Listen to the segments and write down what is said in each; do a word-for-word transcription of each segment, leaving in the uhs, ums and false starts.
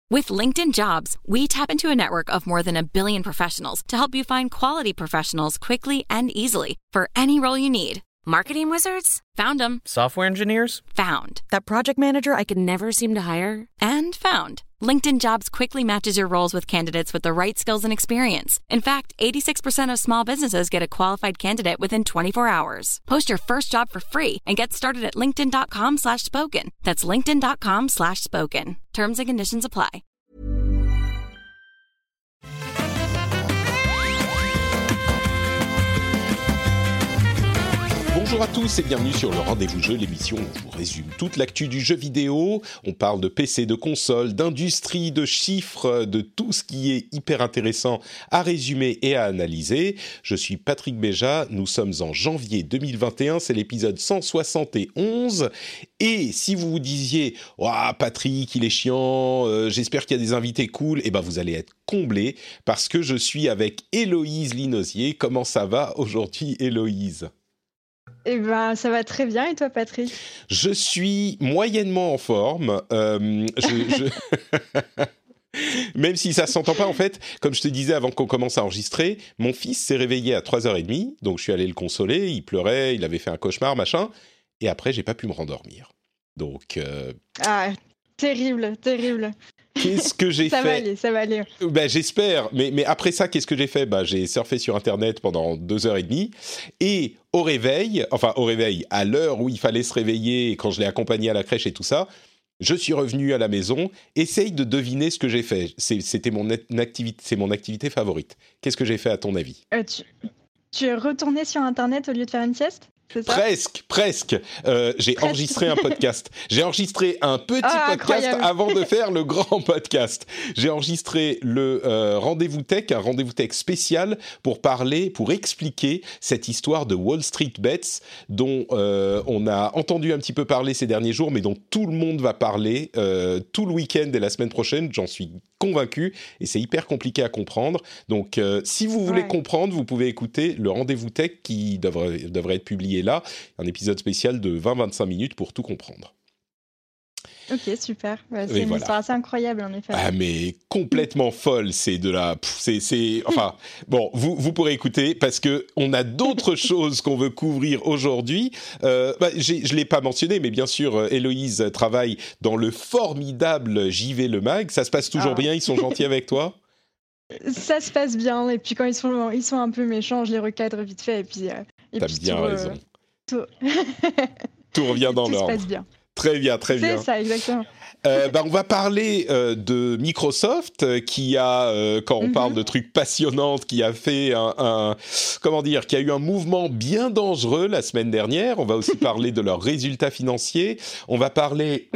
With LinkedIn Jobs, we tap into a network of more than a billion professionals to help you find quality professionals quickly and easily for any role you need. Marketing wizards? Found them. Software engineers? Found. That project manager I could never seem to hire? And found. LinkedIn Jobs quickly matches your roles with candidates with the right skills and experience. In fact, eighty-six percent of small businesses get a qualified candidate within twenty-four hours. Post your first job for free and get started at linkedin.com slash spoken. That's linkedin.com slash spoken. Terms and conditions apply. Bonjour à tous et bienvenue sur le Rendez-vous Jeu, l'émission où je vous résume toute l'actu du jeu vidéo. On parle de P C, de consoles, d'industrie, de chiffres, de tout ce qui est hyper intéressant à résumer et à analyser. Je suis Patrick Béja, nous sommes en janvier deux mille vingt et un, c'est l'épisode cent soixante et onze. Et si vous vous disiez « Ouah, Patrick, il est chiant, euh, j'espère qu'il y a des invités cool », eh ben vous allez être comblés parce que je suis avec Héloïse Linosier. Comment ça va aujourd'hui, Héloïse ? Eh ben, ça va très bien. Et toi, Patrick ? Je suis moyennement en forme. Euh, je, je... Même si ça ne s'entend pas, en fait, comme je te disais avant qu'on commence à enregistrer, mon fils s'est réveillé à trois heures trente, donc je suis allé le consoler, il pleurait, il avait fait un cauchemar, machin, et après, j'ai pas pu me rendormir. Donc... Euh... Ah, terrible, terrible. Qu'est-ce que j'ai ça fait ? Ça va aller, ça va aller. Ben, j'espère, mais, mais après ça, qu'est-ce que j'ai fait ? Ben, j'ai surfé sur Internet pendant deux heures trente, et au réveil, enfin au réveil, à l'heure où il fallait se réveiller, quand je l'ai accompagné à la crèche et tout ça, je suis revenu à la maison. Essaye de deviner ce que j'ai fait. C'est, c'était mon activité, c'est mon activité favorite. Qu'est-ce que j'ai fait à ton avis ? euh, tu, tu es retourné sur Internet au lieu de faire une sieste ? C'est ça ? Presque, presque. Euh, j'ai presque. enregistré un podcast. J'ai enregistré un petit ah, podcast incroyable. Avant de faire le grand podcast. J'ai enregistré le euh, Rendez-vous Tech, un Rendez-vous Tech spécial pour parler, pour expliquer cette histoire de Wall Street Bets dont euh, on a entendu un petit peu parler ces derniers jours, mais dont tout le monde va parler euh, tout le week-end et la semaine prochaine. J'en suis convaincu et c'est hyper compliqué à comprendre. Donc, euh, si vous voulez ouais. comprendre, vous pouvez écouter le Rendez-vous Tech qui devrait, devrait être publié là, un épisode spécial de vingt à vingt-cinq minutes pour tout comprendre. Ok, super. Ouais, c'est et une voilà. histoire assez incroyable, en effet. Ah, mais complètement folle, c'est de la... Pff, c'est, c'est... Enfin, bon, vous, vous pourrez écouter, parce qu'on a d'autres choses qu'on veut couvrir aujourd'hui. Euh, bah, j'ai, je ne l'ai pas mentionné, mais bien sûr, Héloïse travaille dans le formidable J V Le Mag. Ça se passe toujours ah. bien, ils sont gentils avec toi ? Ça se passe bien, et puis quand ils sont, ils sont un peu méchants, je les recadre vite fait, et puis... Euh, et T'as puis bien tout, raison. Euh, tout... tout revient dans tout l'ordre. Tout se passe bien. Très bien, très c'est bien. C'est ça, exactement. Euh, bah, on va parler euh, de Microsoft euh, qui a, euh, quand on mm-hmm. parle de trucs passionnants, qui a fait un, un, comment dire, qui a eu un mouvement bien dangereux la semaine dernière. On va aussi parler de leurs résultats financiers. On va parler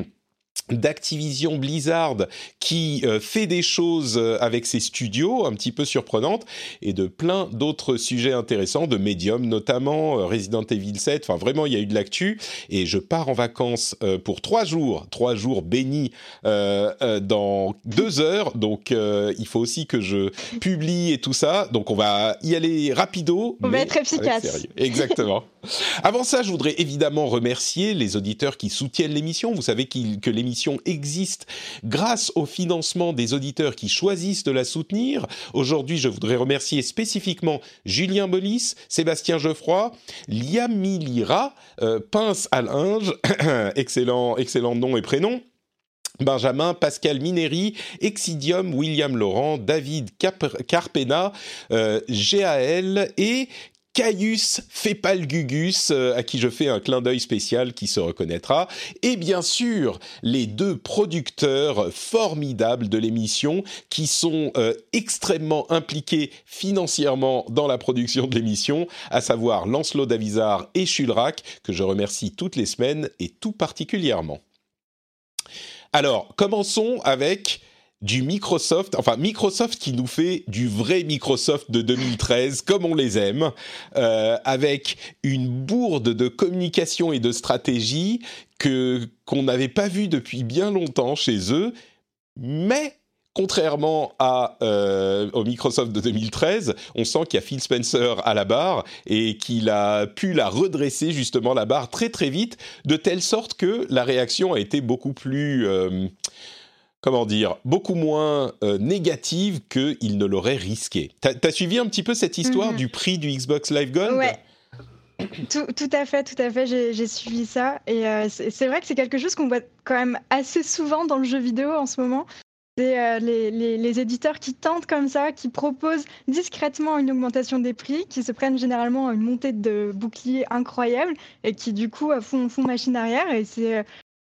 d'Activision Blizzard qui euh, fait des choses euh, avec ses studios un petit peu surprenantes et de plein d'autres sujets intéressants, de Medium notamment, euh, Resident Evil sept, enfin vraiment il y a eu de l'actu et je pars en vacances euh, pour trois jours, trois jours bénis euh, euh, dans deux heures, donc euh, il faut aussi que je publie et tout ça, donc on va y aller rapido. On va être efficace. Exactement. Avant ça, je voudrais évidemment remercier les auditeurs qui soutiennent l'émission. Vous savez qu'il, que l'émission existe grâce au financement des auditeurs qui choisissent de la soutenir. Aujourd'hui, je voudrais remercier spécifiquement Julien Bolis, Sébastien Geoffroy, Liami Lira, euh, Pince à linge, excellent, excellent nom et prénom, Benjamin, Pascal Mineri, Exidium, William Laurent, David Cap- Carpena, euh, G A L et Caius Fépalgugus, euh, à qui je fais un clin d'œil spécial qui se reconnaîtra, et bien sûr les deux producteurs formidables de l'émission qui sont euh, extrêmement impliqués financièrement dans la production de l'émission, à savoir Lancelot Davizard et Chulrac, que je remercie toutes les semaines et tout particulièrement. Alors, commençons avec du Microsoft, enfin Microsoft qui nous fait du vrai Microsoft de deux mille treize, comme on les aime, euh, avec une bourde de communication et de stratégie que, qu'on n'avait pas vu depuis bien longtemps chez eux, mais contrairement à, euh, au Microsoft de deux mille treize, on sent qu'il y a Phil Spencer à la barre et qu'il a pu la redresser justement la barre très très vite, de telle sorte que la réaction a été beaucoup plus... Euh, comment dire, beaucoup moins euh, négative qu'il ne l'aurait risqué. T'as, t'as suivi un petit peu cette histoire mm-hmm. du prix du Xbox Live Gold ? Ouais. Tout, tout à fait, tout à fait, j'ai, j'ai suivi ça. Et euh, c'est, c'est vrai que c'est quelque chose qu'on voit quand même assez souvent dans le jeu vidéo en ce moment. C'est euh, les, les, les éditeurs qui tentent comme ça, qui proposent discrètement une augmentation des prix, qui se prennent généralement une montée de bouclier incroyable et qui du coup font, font machine arrière. Et c'est,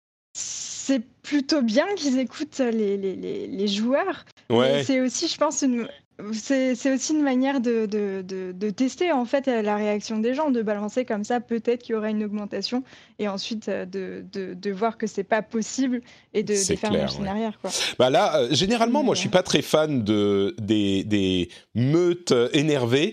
c'est plutôt bien qu'ils écoutent les, les, les, les joueurs. Ouais. Et c'est aussi, je pense, une... C'est, c'est aussi une manière de, de, de, de tester en fait la réaction des gens, de balancer comme ça, peut-être qu'il y aura une augmentation, et ensuite de, de, de voir que c'est pas possible et de, de faire clair, machine ouais. arrière, quoi. Bah là, euh, généralement, Mais moi, je suis pas très fan de des, des meutes énervées.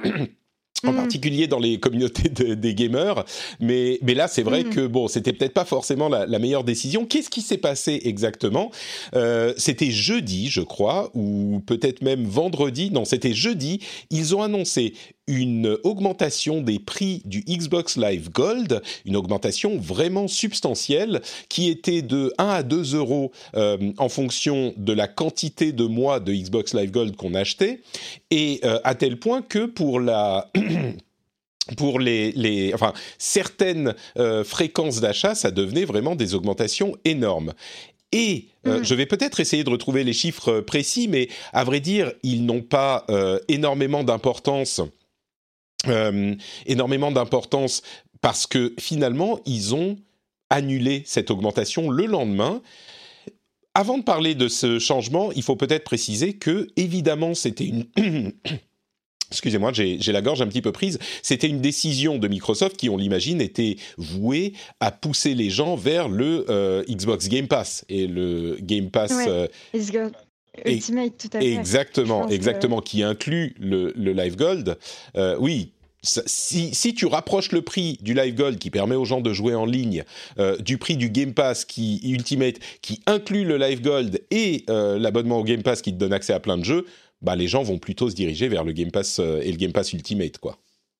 En particulier dans les communautés de, des gamers, mais mais là c'est vrai mmh. que bon, c'était peut-être pas forcément la, la meilleure décision. Qu'est-ce qui s'est passé exactement ? euh, C'était jeudi, je crois, ou peut-être même vendredi. Non, c'était jeudi. Ils ont annoncé une augmentation des prix du Xbox Live Gold, une augmentation vraiment substantielle, qui était de un à deux euros euh, en fonction de la quantité de mois de Xbox Live Gold qu'on achetait, et euh, à tel point que pour la pour les, les enfin certaines euh, fréquences d'achat, ça devenait vraiment des augmentations énormes. Et euh, mmh. je vais peut-être essayer de retrouver les chiffres précis, mais à vrai dire, ils n'ont pas euh, énormément d'importance. Euh, énormément d'importance parce que finalement ils ont annulé cette augmentation le lendemain. Avant de parler de ce changement, il faut peut-être préciser que évidemment c'était une excusez-moi, j'ai, j'ai la gorge un petit peu prise. C'était une décision de Microsoft qui, on l'imagine, était vouée à pousser les gens vers le euh, Xbox Game Pass et le Game Pass. Ouais, euh, Ultimate, tout à fait. Exactement, exactement, que... qui inclut le, le Live Gold. Euh, oui, si, si tu rapproches le prix du Live Gold qui permet aux gens de jouer en ligne euh, du prix du Game Pass qui Ultimate qui inclut le Live Gold et euh, l'abonnement au Game Pass qui te donne accès à plein de jeux, bah les gens vont plutôt se diriger vers le Game Pass euh, et le Game Pass Ultimate, quoi.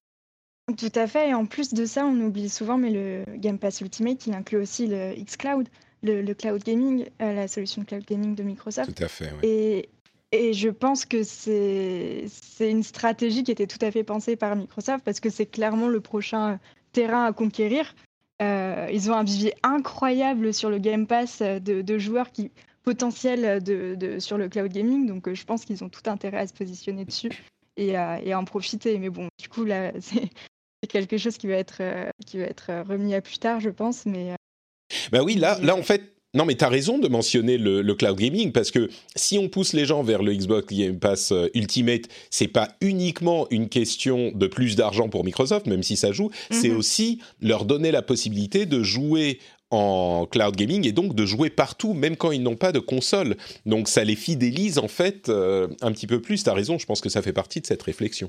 Tout à fait. Et en plus de ça, on oublie souvent, mais le Game Pass Ultimate, il inclut aussi le xCloud. Le, le cloud gaming, euh, la solution de cloud gaming de Microsoft. Tout à fait, ouais. Et, et je pense que c'est, c'est une stratégie qui était tout à fait pensée par Microsoft parce que c'est clairement le prochain terrain à conquérir. Euh, ils ont un vivier incroyable sur le Game Pass de, de joueurs qui, potentiels de, de, sur le cloud gaming. Donc euh, je pense qu'ils ont tout intérêt à se positionner dessus et à, et à en profiter. Mais bon, du coup, là, c'est, c'est quelque chose qui va être, euh, qui va être remis à plus tard, je pense. Mais... Euh, Ben oui, là, là en fait, non mais t'as raison de mentionner le, le cloud gaming parce que si on pousse les gens vers le Xbox Game Pass euh, Ultimate, c'est pas uniquement une question de plus d'argent pour Microsoft, même si ça joue, mm-hmm. c'est aussi leur donner la possibilité de jouer en cloud gaming et donc de jouer partout, même quand ils n'ont pas de console. Donc ça les fidélise en fait euh, un petit peu plus. T'as raison, je pense que ça fait partie de cette réflexion.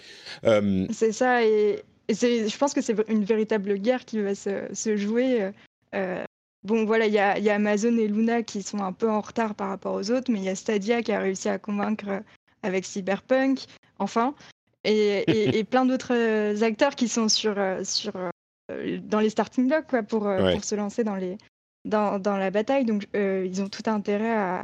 Euh... C'est ça, et, et c'est, je pense que c'est une véritable guerre qui va se, se jouer. Euh, bon, voilà, il y a, y a Amazon et Luna qui sont un peu en retard par rapport aux autres, mais il y a Stadia qui a réussi à convaincre avec Cyberpunk, enfin, et, et, et plein d'autres acteurs qui sont sur, sur, dans les starting blocks quoi, pour, ouais. pour se lancer dans, les, dans, dans la bataille. Donc, euh, ils ont tout intérêt à,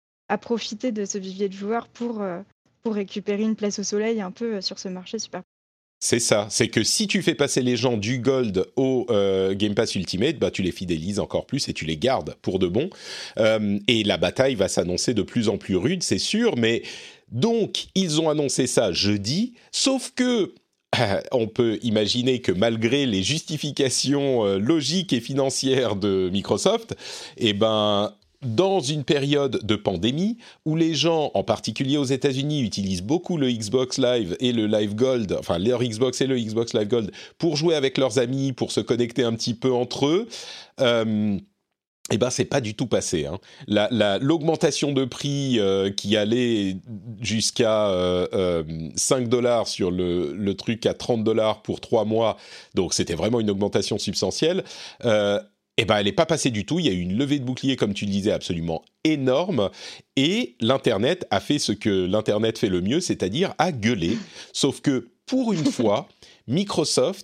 à profiter de ce vivier de joueurs pour, pour récupérer une place au soleil un peu sur ce marché super. C'est ça, c'est que si tu fais passer les gens du Gold au euh, Game Pass Ultimate, bah, tu les fidélises encore plus et tu les gardes pour de bon. Euh, et la bataille va s'annoncer de plus en plus rude, c'est sûr. Mais donc, ils ont annoncé ça jeudi, sauf que euh, on peut imaginer que malgré les justifications euh, logiques et financières de Microsoft, eh ben... dans une période de pandémie où les gens, en particulier aux États-Unis, utilisent beaucoup le Xbox Live et le Live Gold, enfin leur Xbox et le Xbox Live Gold, pour jouer avec leurs amis, pour se connecter un petit peu entre eux, euh, eh ben c'est pas du tout passé. Hein. La, la, l'augmentation de prix euh, qui allait jusqu'à euh, euh, cinq dollars sur le, le truc à trente dollars pour trois mois, donc c'était vraiment une augmentation substantielle. Euh, Eh ben, elle n'est pas passée du tout. Il y a eu une levée de bouclier, comme tu le disais, absolument énorme. Et l'Internet a fait ce que l'Internet fait le mieux, c'est-à-dire a gueulé. Sauf que, pour une fois, Microsoft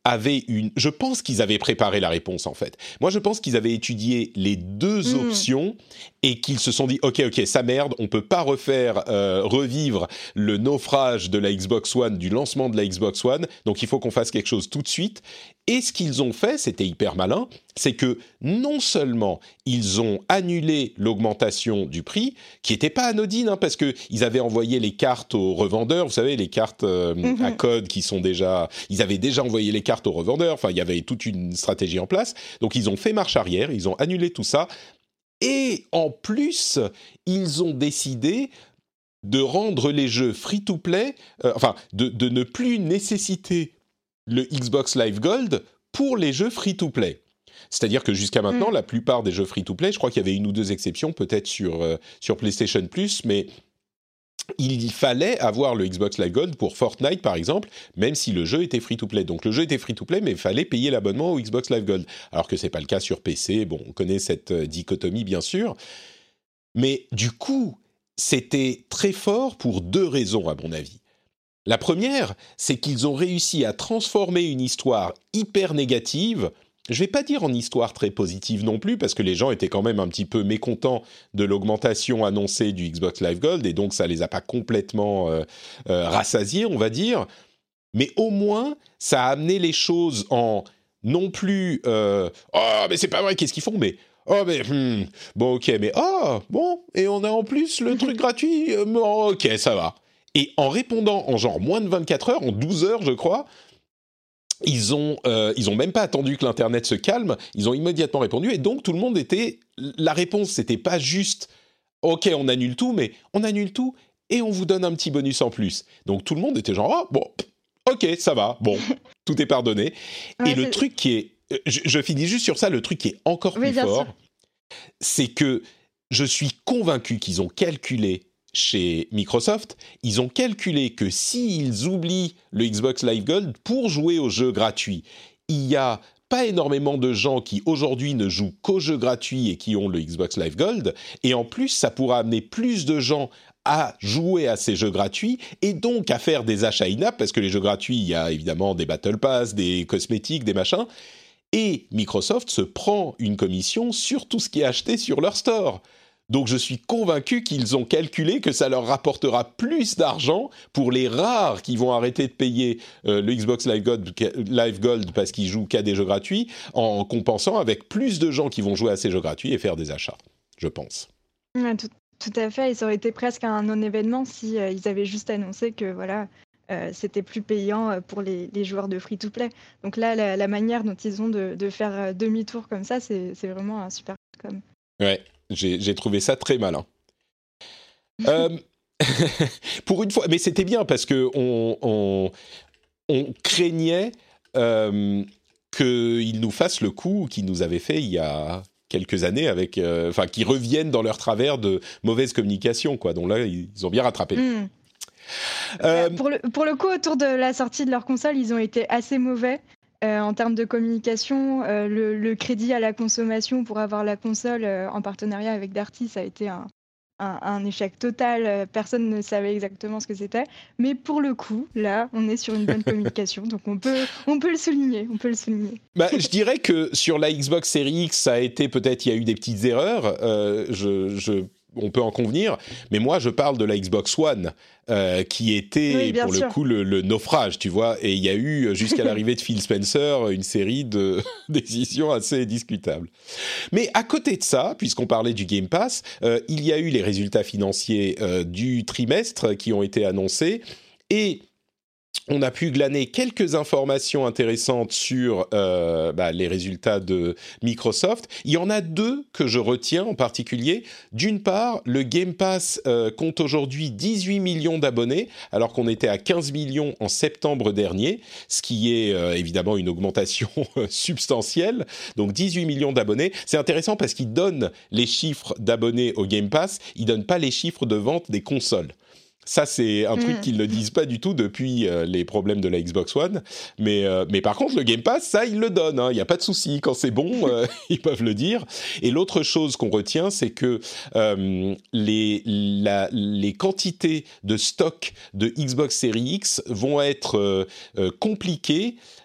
avaient une... Je pense qu'ils avaient préparé la réponse, en fait. Moi, je pense qu'ils avaient étudié les deux mmh. options et qu'ils se sont dit « Ok, ok, ça merde, on peut pas refaire, euh, revivre le naufrage de la Xbox One, du lancement de la Xbox One, donc il faut qu'on fasse quelque chose tout de suite. » Et ce qu'ils ont fait, c'était hyper malin, c'est que non seulement ils ont annulé l'augmentation du prix, qui n'était pas anodine, hein, parce qu'ils avaient envoyé les cartes aux revendeurs, vous savez, les cartes euh, mmh. à code qui sont déjà... Ils avaient déjà envoyé les cartes aux revendeurs, enfin, il y avait toute une stratégie en place. Donc, ils ont fait marche arrière, ils ont annulé tout ça. Et en plus, ils ont décidé de rendre les jeux free-to-play, euh, enfin, de, de ne plus nécessiter le Xbox Live Gold pour les jeux free-to-play. C'est-à-dire que jusqu'à maintenant, mmh. la plupart des jeux free-to-play, je crois qu'il y avait une ou deux exceptions, peut-être sur, euh, sur PlayStation Plus, mais il fallait avoir le Xbox Live Gold pour Fortnite, par exemple, même si le jeu était free-to-play. Donc le jeu était free-to-play, mais il fallait payer l'abonnement au Xbox Live Gold. Alors que ce n'est pas le cas sur P C. Bon, on connaît cette euh, dichotomie, bien sûr. Mais du coup, c'était très fort pour deux raisons, à mon avis. La première, c'est qu'ils ont réussi à transformer une histoire hyper négative, je ne vais pas dire en histoire très positive non plus, parce que les gens étaient quand même un petit peu mécontents de l'augmentation annoncée du Xbox Live Gold, et donc ça ne les a pas complètement euh, euh, rassasiés, on va dire. Mais au moins, ça a amené les choses en non plus euh, « Oh, mais c'est pas vrai, qu'est-ce qu'ils font ?» mais « Oh, mais hmm, bon, ok, mais oh, bon, et on a en plus le truc gratuit, euh, bon, ok, ça va. » Et en répondant en genre moins de vingt-quatre heures, en douze heures, je crois, ils ont, euh, ils ont même pas attendu que l'Internet se calme, ils ont immédiatement répondu, et donc tout le monde était... La réponse, c'était pas juste « Ok, on annule tout », mais on annule tout, et on vous donne un petit bonus en plus. Donc tout le monde était genre « Ah, bon, ok, ça va, bon, tout est pardonné. » Ouais, et le c'est... truc qui est... Je, je finis juste sur ça, le truc qui est encore oui, plus fort, sûr. c'est que je suis convaincu qu'ils ont calculé chez Microsoft, ils ont calculé que s'ils oublient le Xbox Live Gold pour jouer aux jeux gratuits, il y a pas énormément de gens qui aujourd'hui ne jouent qu'aux jeux gratuits et qui ont le Xbox Live Gold, et en plus ça pourra amener plus de gens à jouer à ces jeux gratuits et donc à faire des achats in-app, parce que les jeux gratuits, il y a évidemment des Battle Pass, des cosmétiques, des machins, et Microsoft se prend une commission sur tout ce qui est acheté sur leur store. Donc je suis convaincu qu'ils ont calculé que ça leur rapportera plus d'argent pour les rares qui vont arrêter de payer euh, le Xbox Live Gold, Live Gold parce qu'ils jouent qu'à des jeux gratuits, en compensant avec plus de gens qui vont jouer à ces jeux gratuits et faire des achats, je pense. Ouais, tout, tout à fait, et ça aurait été presque un non-événement si euh, ils avaient juste annoncé que voilà, euh, c'était plus payant euh, pour les, les joueurs de free-to-play. Donc là, la, la manière dont ils ont de, de faire euh, demi-tour comme ça, c'est, c'est vraiment un super com. Ouais. J'ai, j'ai trouvé ça très malin. euh, pour une fois, mais c'était bien parce que on, on, on craignait euh, qu'ils nous fassent le coup qu'ils nous avaient fait il y a quelques années, avec, euh, enfin, qu'ils reviennent dans leur travers de mauvaise communication, quoi. Donc là, ils ont bien rattrapé. Mmh. Euh, pour, le, pour le coup, autour de la sortie de leur console, ils ont été assez mauvais. Euh, en termes de communication, euh, le, le crédit à la consommation pour avoir la console euh, en partenariat avec Darty, ça a été un, un, un échec total. Euh, personne ne savait exactement ce que c'était. Mais pour le coup, là, on est sur une bonne communication. Donc on peut, on peut le souligner. On peut le souligner. Bah, je dirais que sur la Xbox Series X, ça a été peut-être, il y a eu des petites erreurs. Euh, je... je... on peut en convenir, mais moi je parle de la Xbox One euh, qui était oui, pour sûr. le coup le, le naufrage, tu vois, et il y a eu jusqu'à l'arrivée de Phil Spencer une série de décisions assez discutables. Mais à côté de ça, puisqu'on parlait du Game Pass, euh, il y a eu les résultats financiers euh, du trimestre qui ont été annoncés, et on a pu glaner quelques informations intéressantes sur euh, bah, les résultats de Microsoft. Il y en a deux que je retiens en particulier. D'une part, le Game Pass euh, compte aujourd'hui dix-huit millions d'abonnés, alors qu'on était à quinze millions en septembre dernier, ce qui est euh, évidemment une augmentation substantielle. Donc dix-huit millions d'abonnés. C'est intéressant parce qu'ils donnent les chiffres d'abonnés au Game Pass, ils ne donnent pas les chiffres de vente des consoles. Ça, c'est un truc mmh. qu'ils ne disent pas du tout depuis euh, les problèmes de la Xbox One. Mais, euh, mais par contre, le Game Pass, ça, ils le donnent. Il n'y a pas de souci. Quand c'est bon, euh, ils peuvent le dire. Et l'autre chose qu'on retient, c'est que euh, les, la, les quantités de stock de Xbox Series X vont être euh, euh, compliquées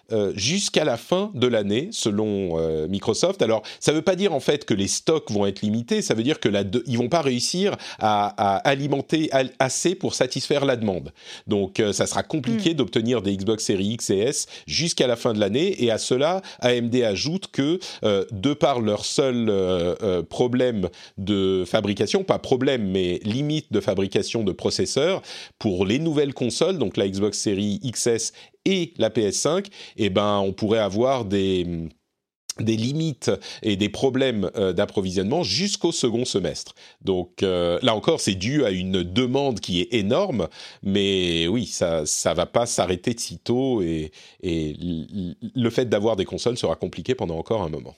euh, jusqu'à la fin de l'année, selon euh, Microsoft. Alors, ça ne veut pas dire en fait que les stocks vont être limités, ça veut dire que la de- ils vont pas réussir à, à alimenter a- assez pour satisfaire la demande. Donc, euh, ça sera compliqué mmh. d'obtenir des Xbox Series X et S jusqu'à la fin de l'année. Et à cela, A M D ajoute que, euh, de par leur seul euh, euh, problème de fabrication, pas problème, mais limite de fabrication de processeurs, pour les nouvelles consoles, donc la Xbox Series X S et la P S cinq, eh ben, on pourrait avoir des... des limites et des problèmes euh, d'approvisionnement jusqu'au second semestre. Donc euh, là encore, c'est dû à une demande qui est énorme, mais oui, ça ça va pas s'arrêter de sitôt et, et l- le fait d'avoir des consoles sera compliqué pendant encore un moment.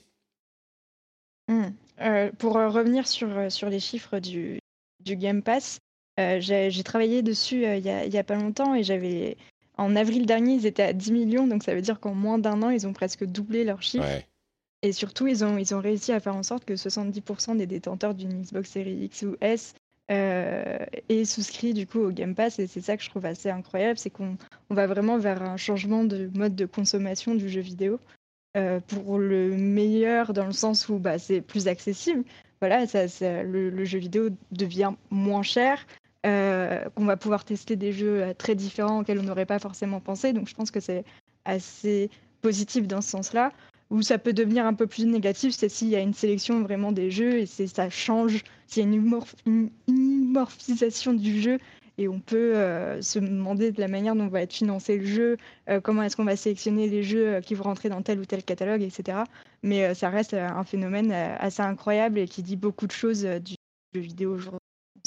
Mmh. Euh, pour euh, revenir sur, euh, sur les chiffres du, du Game Pass, euh, j'ai, j'ai travaillé dessus euh, il y a, il y a pas longtemps et j'avais... En avril dernier, ils étaient à dix millions, donc ça veut dire qu'en moins d'un an, ils ont presque doublé leurs chiffres. Ouais. Et surtout, ils ont, ils ont réussi à faire en sorte que soixante-dix pour cent des détenteurs d'une Xbox Series X ou S euh, aient souscrit du coup au Game Pass. Et c'est ça que je trouve assez incroyable, c'est qu'on on va vraiment vers un changement de mode de consommation du jeu vidéo euh, pour le meilleur dans le sens où bah, c'est plus accessible. Voilà, ça, ça- le, le jeu vidéo devient moins cher. Euh, qu'on va pouvoir tester des jeux euh, très différents auxquels on n'aurait pas forcément pensé. Donc je pense que c'est assez positif dans ce sens-là. Où ça peut devenir un peu plus négatif, c'est s'il y a une sélection vraiment des jeux et c'est, ça change, s'il y a une, humorph- une immorphisation du jeu et on peut euh, se demander de la manière dont va être financé le jeu, euh, comment est-ce qu'on va sélectionner les jeux euh, qui vont rentrer dans tel ou tel catalogue, et cetera. Mais euh, ça reste euh, un phénomène euh, assez incroyable et qui dit beaucoup de choses euh, du jeu vidéo aujourd'hui.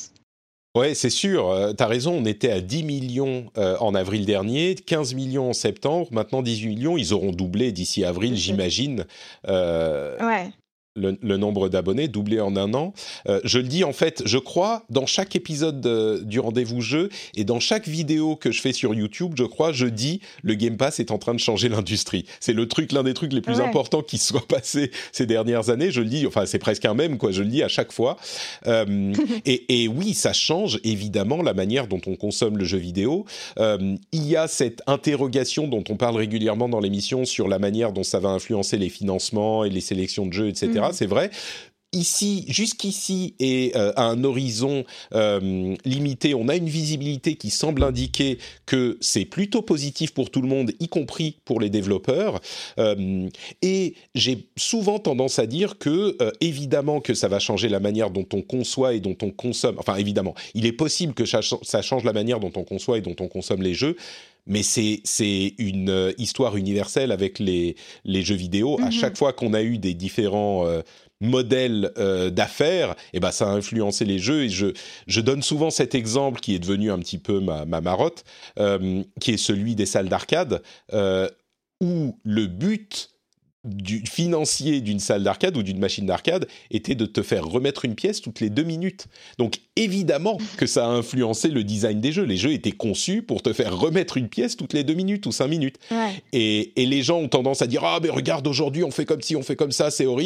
Ouais, c'est sûr, euh, t'as raison, on était à dix millions euh, en avril dernier, quinze millions en septembre, maintenant dix-huit millions, ils auront doublé d'ici avril, j'imagine. Euh, Ouais. Le, le nombre d'abonnés, doublé en un an. Euh, je le dis en fait, je crois, dans chaque épisode de, du Rendez-vous Jeu et dans chaque vidéo que je fais sur YouTube, je crois, je dis, le Game Pass est en train de changer l'industrie. C'est le truc, l'un des trucs les plus Ouais. importants qui soit passé ces dernières années. Je le dis, enfin, c'est presque un mème, quoi. Je le dis à chaque fois. Euh, et, et oui, ça change évidemment la manière dont on consomme le jeu vidéo. Euh, il y a cette interrogation dont on parle régulièrement dans l'émission sur la manière dont ça va influencer les financements et les sélections de jeux, et cetera. Mmh. C'est vrai. Ici, jusqu'ici, et euh, à un horizon euh, limité, on a une visibilité qui semble indiquer que c'est plutôt positif pour tout le monde, y compris pour les développeurs. Euh, et j'ai souvent tendance à dire que, euh, évidemment, que ça va changer la manière dont on conçoit et dont on consomme. Enfin, évidemment, il est possible que ça, ça change la manière dont on conçoit et dont on consomme les jeux. Mais c'est, c'est une euh, histoire universelle avec les, les jeux vidéo. Mm-hmm. À chaque fois qu'on a eu des différents euh, modèles euh, d'affaires, eh ben, ça a influencé les jeux. Et je, je donne souvent cet exemple qui est devenu un petit peu ma, ma marotte, euh, qui est celui des salles d'arcade, euh, où le but du financier d'une salle d'arcade ou d'une machine d'arcade était de te faire remettre une pièce toutes les deux minutes. Donc évidemment que ça a influencé le design des jeux. Les jeux étaient conçus pour te faire remettre une pièce toutes les deux minutes ou cinq minutes. Ouais. Et, et les gens ont tendance à dire « Ah, mais regarde, aujourd'hui, on fait comme ci, on fait comme ça, c'est horrible. »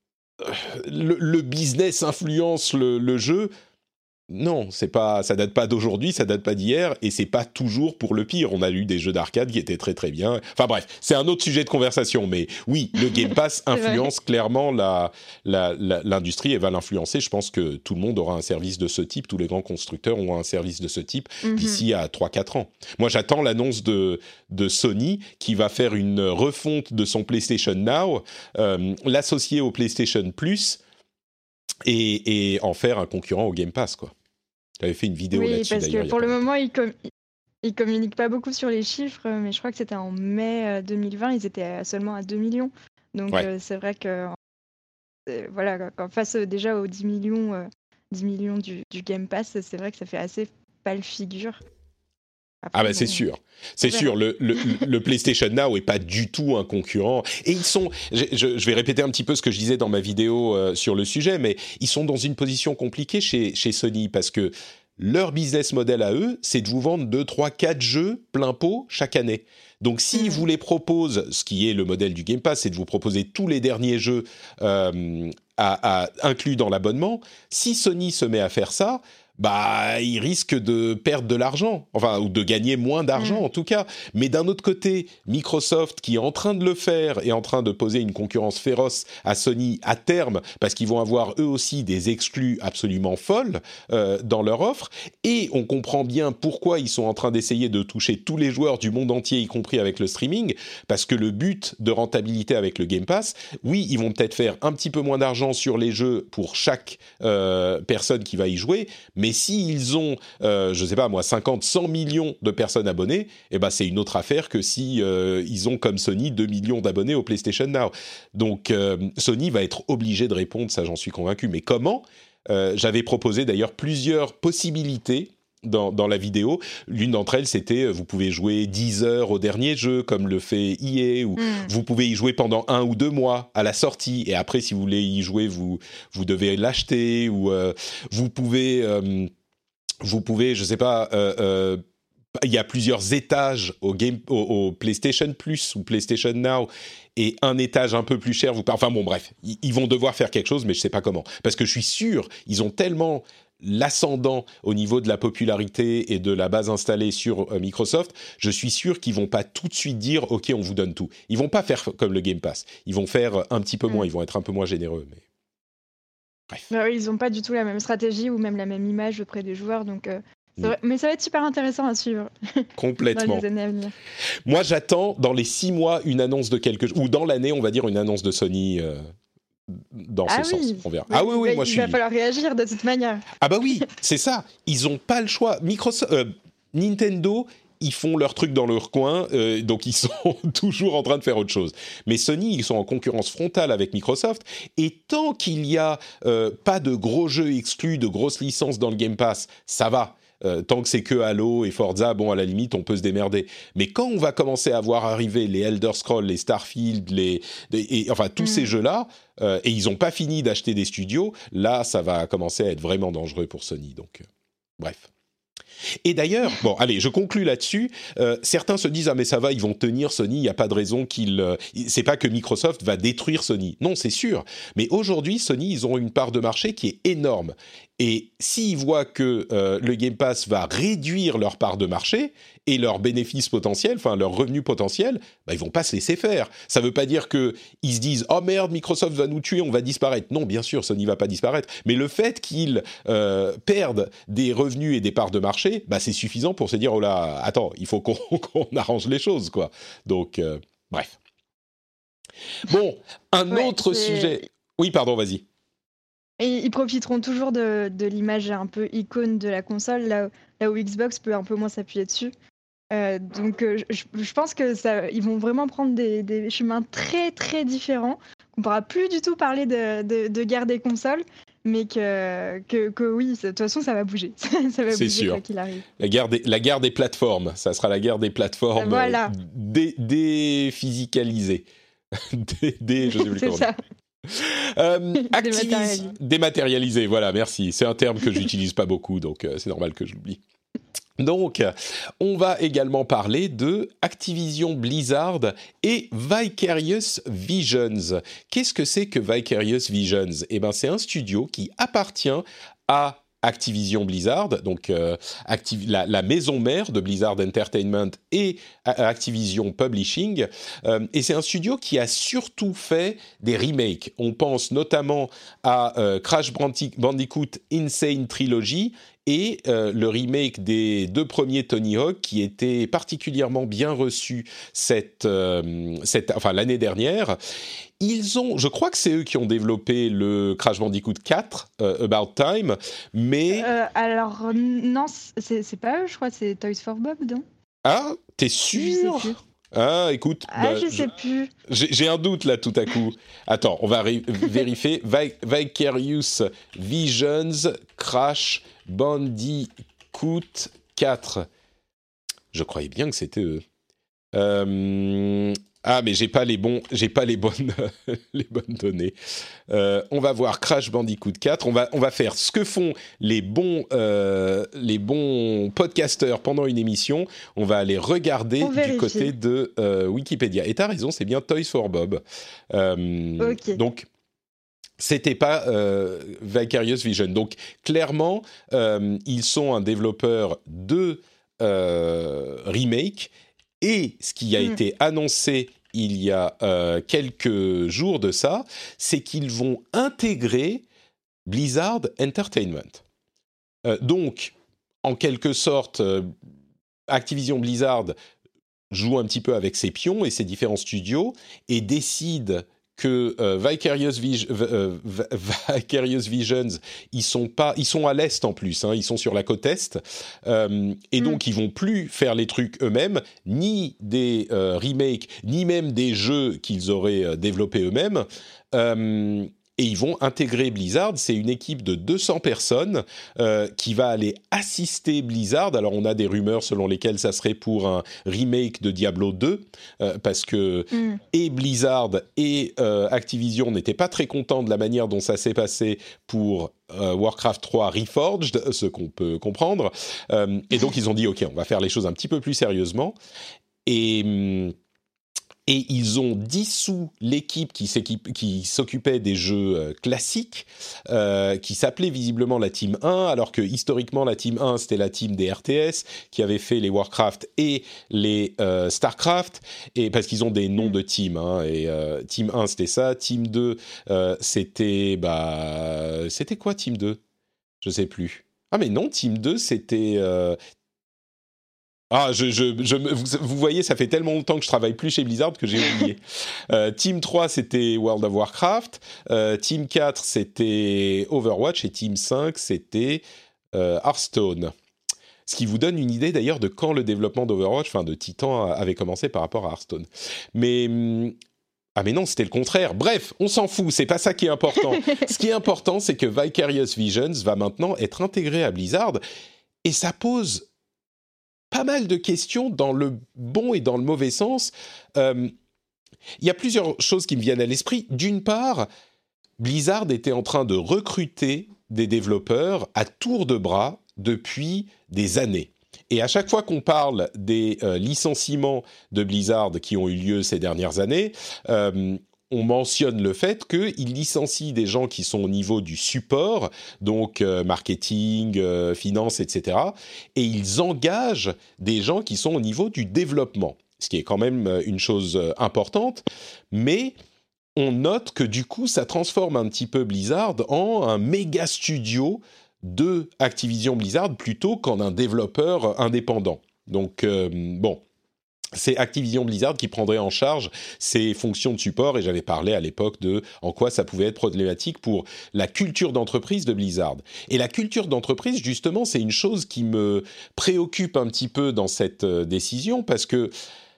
Le, le business influence le, le jeu. Non, c'est pas, ça date pas d'aujourd'hui, ça date pas d'hier, et c'est pas toujours pour le pire. On a eu des jeux d'arcade qui étaient très très bien. Enfin bref, c'est un autre sujet de conversation, mais oui, le Game Pass influence clairement la, la, la, l'industrie et va l'influencer. Je pense que tout le monde aura un service de ce type, tous les grands constructeurs ont un service de ce type mm-hmm. d'ici à trois quatre ans. Moi, j'attends l'annonce de, de Sony qui va faire une refonte de son PlayStation Now, euh, l'associer au PlayStation Plus et, et en faire un concurrent au Game Pass, quoi. J'avais fait une vidéo oui, là-dessus. Oui, parce que pour le longtemps. moment, ils, com- ils communiquent pas beaucoup sur les chiffres, mais je crois que c'était en mai deux mille vingt, ils étaient à seulement à deux millions. Donc ouais. euh, c'est vrai que euh, voilà, quand face euh, déjà aux dix millions, euh, dix millions du, du Game Pass, c'est vrai que ça fait assez pâle figure. Après, ah bah bon, c'est sûr, c'est sûr. Le, le, le PlayStation Now est pas du tout un concurrent. Et ils sont, je, je, je vais répéter un petit peu ce que je disais dans ma vidéo euh, sur le sujet, mais ils sont dans une position compliquée chez, chez Sony parce que leur business model à eux, c'est de vous vendre deux, trois, quatre jeux plein pot chaque année. Donc, s'ils mmh. vous les proposent, ce qui est le modèle du Game Pass, c'est de vous proposer tous les derniers jeux euh, à, à, inclus dans l'abonnement. Si Sony se met à faire ça, bah, il risque de perdre de l'argent, enfin, ou de gagner moins d'argent mmh. en tout cas. Mais d'un autre côté, Microsoft, qui est en train de le faire, est en train de poser une concurrence féroce à Sony à terme, parce qu'ils vont avoir eux aussi des exclus absolument folles euh, dans leur offre. Et on comprend bien pourquoi ils sont en train d'essayer de toucher tous les joueurs du monde entier, y compris avec le streaming, parce que le but de rentabilité avec le Game Pass, oui, ils vont peut-être faire un petit peu moins d'argent sur les jeux pour chaque euh, personne qui va y jouer, mais Mais s'ils ont, euh, je ne sais pas moi, cinquante, cent millions de personnes abonnées, eh ben c'est une autre affaire que si euh, ils ont comme Sony deux millions d'abonnés au PlayStation Now. Donc euh, Sony va être obligé de répondre, ça j'en suis convaincu. Mais comment ? euh, J'avais proposé d'ailleurs plusieurs possibilités dans, dans la vidéo. L'une d'entre elles, c'était vous pouvez jouer dix heures au dernier jeu, comme le fait E A, ou mm. vous pouvez y jouer pendant un ou deux mois à la sortie, et après, si vous voulez y jouer, vous, vous devez l'acheter, ou euh, vous pouvez, euh, vous pouvez, je sais pas, euh, euh, il y a plusieurs étages au, game, au, au PlayStation Plus ou PlayStation Now, et un étage un peu plus cher, vous, enfin bon, bref, ils vont devoir faire quelque chose, mais je sais pas comment, parce que je suis sûr, ils ont tellement l'ascendant au niveau de la popularité et de la base installée sur euh, Microsoft, je suis sûr qu'ils vont pas tout de suite dire « Ok, on vous donne tout ». Ils vont pas faire comme le Game Pass. Ils vont faire un petit peu moins, mmh. ils vont être un peu moins généreux. Mais... Bref. Bah oui, ils ont pas du tout la même stratégie ou même la même image auprès des joueurs, donc... Euh... Mmh. Mais ça va être super intéressant à suivre. Complètement. Dans les années à venir. Moi, j'attends dans les six mois une annonce de quelque chose, ou dans l'année, on va dire une annonce de Sony... Euh... dans ah ce oui. sens, on verra. Mais ah oui, oui, bah, moi il je suis... suis... Il va falloir réagir de toute manière. Ah bah oui, c'est ça. Ils n'ont pas le choix. Microsoft, euh, Nintendo, ils font leur truc dans leur coin, euh, donc ils sont toujours en train de faire autre chose. Mais Sony, ils sont en concurrence frontale avec Microsoft, et tant qu'il n'y a euh, pas de gros jeux exclus, de grosses licences dans le Game Pass, ça va. Euh, tant que c'est que Halo et Forza, bon, à la limite, on peut se démerder. Mais quand on va commencer à voir arriver les Elder Scrolls, les Starfield, les, et, et, enfin tous mmh. ces jeux-là, euh, et ils n'ont pas fini d'acheter des studios, là, ça va commencer à être vraiment dangereux pour Sony. Donc, euh, bref. Et d'ailleurs, bon, allez, je conclus là-dessus. Euh, certains se disent ah mais ça va, ils vont tenir Sony. Il n'y a pas de raison qu'ils. Euh, c'est pas que Microsoft va détruire Sony. Non, c'est sûr. Mais aujourd'hui, Sony, ils ont une part de marché qui est énorme. Et s'ils voient que euh, le Game Pass va réduire leur part de marché et leurs bénéfices potentiels, enfin leurs revenus potentiels, bah, ils vont pas se laisser faire. Ça veut pas dire que ils se disent oh merde, Microsoft va nous tuer, on va disparaître. Non, bien sûr, Sony va pas disparaître. Mais le fait qu'ils euh, perdent des revenus et des parts de marché, bah c'est suffisant pour se dire oh là, attends, il faut qu'on, qu'on arrange les choses, quoi. Donc euh, bref. Bon, un ouais, autre c'est... sujet. Oui, pardon, vas-y. Et ils profiteront toujours de, de l'image un peu icône de la console, là, là où Xbox peut un peu moins s'appuyer dessus. Euh, donc euh, je, je pense que ça, ils vont vraiment prendre des, des chemins très très différents. On ne pourra plus du tout parler de, de, de guerre des consoles, mais que, que, que oui, de toute façon ça va bouger. ça va C'est bouger sûr. quoi qu'il arrive. La guerre, des, la guerre des plateformes, ça sera la guerre des plateformes voilà. dé, déphysicalisées. dé, dé, je sais plus C'est comment ça. Euh, Activis... Dématérialisé, voilà, merci. C'est un terme que j'utilise pas beaucoup, donc euh, c'est normal que je l'oublie. Donc, on va également parler de Activision Blizzard et Vicarious Visions. Qu'est-ce que c'est que Vicarious Visions ? Eh ben, c'est un studio qui appartient à Activision Blizzard, donc euh, Activ- la, la maison mère de Blizzard Entertainment et Activision Publishing. Euh, et c'est un studio qui a surtout fait des remakes. On pense notamment à euh, Crash Bandicoot Insane Trilogy et euh, le remake des deux premiers Tony Hawk qui était particulièrement bien reçu cette, euh, cette, enfin, l'année dernière. Ils ont, je crois que c'est eux qui ont développé le Crash Bandicoot quatre, euh, About Time, mais... Euh, alors, non, c'est, c'est pas eux, je crois, c'est Toys for Bob, non ? Ah, t'es sûr ? Ah, écoute... Ah, bah, je sais je, plus. J'ai, j'ai un doute, là, tout à coup. Attends, on va ré- vérifier. Vicarious Visions, Crash Bandicoot quatre. Je croyais bien que c'était eux. Euh... Ah, mais j'ai pas les bons, j'ai pas les bonnes, les bonnes données. Euh, on va voir Crash Bandicoot quatre. On va, on va faire ce que font les bons, euh, les bons podcasteurs pendant une émission. On va aller regarder du côté de euh, Wikipédia. Et t'as raison, c'est bien Toys for Bob. Euh, ok. Donc, c'était pas euh, Vicarious Vision. Donc clairement, euh, ils sont un développeur de euh, remake, et ce qui a mmh. été annoncé il y a euh, quelques jours de ça, c'est qu'ils vont intégrer Blizzard Entertainment. Euh, donc, en quelque sorte, euh, Activision Blizzard joue un petit peu avec ses pions et ses différents studios et décide que euh, Vicarious, Vis- euh, Vicarious Visions, ils sont pas, ils sont à l'est en plus, hein, ils sont sur la côte est, euh, et donc mmh. ils vont plus faire les trucs eux-mêmes, ni des euh, remakes, ni même des jeux qu'ils auraient euh, développés eux-mêmes. Euh, Et ils vont intégrer Blizzard. C'est une équipe de deux cents personnes euh, qui va aller assister Blizzard. Alors, on a des rumeurs selon lesquelles ça serait pour un remake de Diablo deux, euh, parce que mm. et Blizzard et euh, Activision n'étaient pas très contents de la manière dont ça s'est passé pour euh, Warcraft trois Reforged, ce qu'on peut comprendre. Euh, et donc, ils ont dit, OK, on va faire les choses un petit peu plus sérieusement. Et... Hum, Et ils ont dissous l'équipe qui, qui s'occupait des jeux euh, classiques, euh, qui s'appelait visiblement la Team un, alors que historiquement la Team un c'était la team des R T S qui avait fait les Warcraft et les euh, Starcraft, et parce qu'ils ont des noms de team. Hein, et euh, Team un c'était ça, Team deux euh, c'était bah c'était quoi Team deux? Je sais plus. Ah mais non, Team deux c'était euh, Ah, je, je, je, vous voyez, ça fait tellement longtemps que je travaille plus chez Blizzard que j'ai oublié. euh, Team trois, c'était World of Warcraft. Euh, Team quatre, c'était Overwatch. Et Team cinq, c'était euh, Hearthstone. Ce qui vous donne une idée d'ailleurs de quand le développement d'Overwatch, enfin de Titan, avait commencé par rapport à Hearthstone. Mais... Ah mais non, c'était le contraire. Bref, on s'en fout, c'est pas ça qui est important. Ce qui est important, c'est que Vicarious Visions va maintenant être intégré à Blizzard. Et ça pose... pas mal de questions dans le bon et dans le mauvais sens. Euh, il y a plusieurs choses qui me viennent à l'esprit. D'une part, Blizzard était en train de recruter des développeurs à tour de bras depuis des années. Et à chaque fois qu'on parle des euh, licenciements de Blizzard qui ont eu lieu ces dernières années, euh, on mentionne le fait qu'ils licencient des gens qui sont au niveau du support, donc euh, marketing, euh, finance, et cetera, et ils engagent des gens qui sont au niveau du développement, ce qui est quand même une chose importante, mais on note que du coup, ça transforme un petit peu Blizzard en un méga studio de Activision Blizzard plutôt qu'en un développeur indépendant. Donc, euh, bon... c'est Activision Blizzard qui prendrait en charge ces fonctions de support, et j'avais parlé à l'époque de en quoi ça pouvait être problématique pour la culture d'entreprise de Blizzard. Et la culture d'entreprise, justement, c'est une chose qui me préoccupe un petit peu dans cette euh, décision, parce que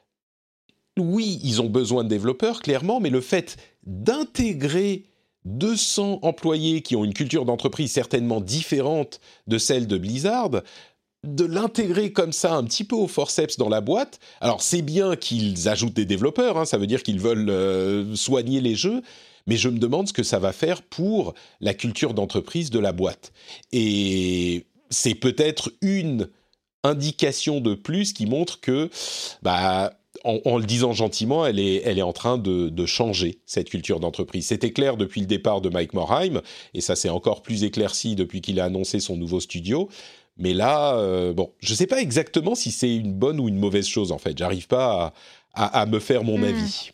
oui, ils ont besoin de développeurs, clairement, mais le fait d'intégrer deux cents employés qui ont une culture d'entreprise certainement différente de celle de Blizzard, de l'intégrer comme ça un petit peu au forceps dans la boîte. Alors c'est bien qu'ils ajoutent des développeurs, hein, ça veut dire qu'ils veulent euh, soigner les jeux, mais je me demande ce que ça va faire pour la culture d'entreprise de la boîte. Et c'est peut-être une indication de plus qui montre que, bah, en, en le disant gentiment, elle est, elle est en train de, de changer, cette culture d'entreprise. C'était clair depuis le départ de Mike Morhaime, et ça s'est encore plus éclairci depuis qu'il a annoncé son nouveau studio. Mais là, euh, bon, je ne sais pas exactement si c'est une bonne ou une mauvaise chose, en fait. J'arrive pas à, à, à me faire mon mmh. avis.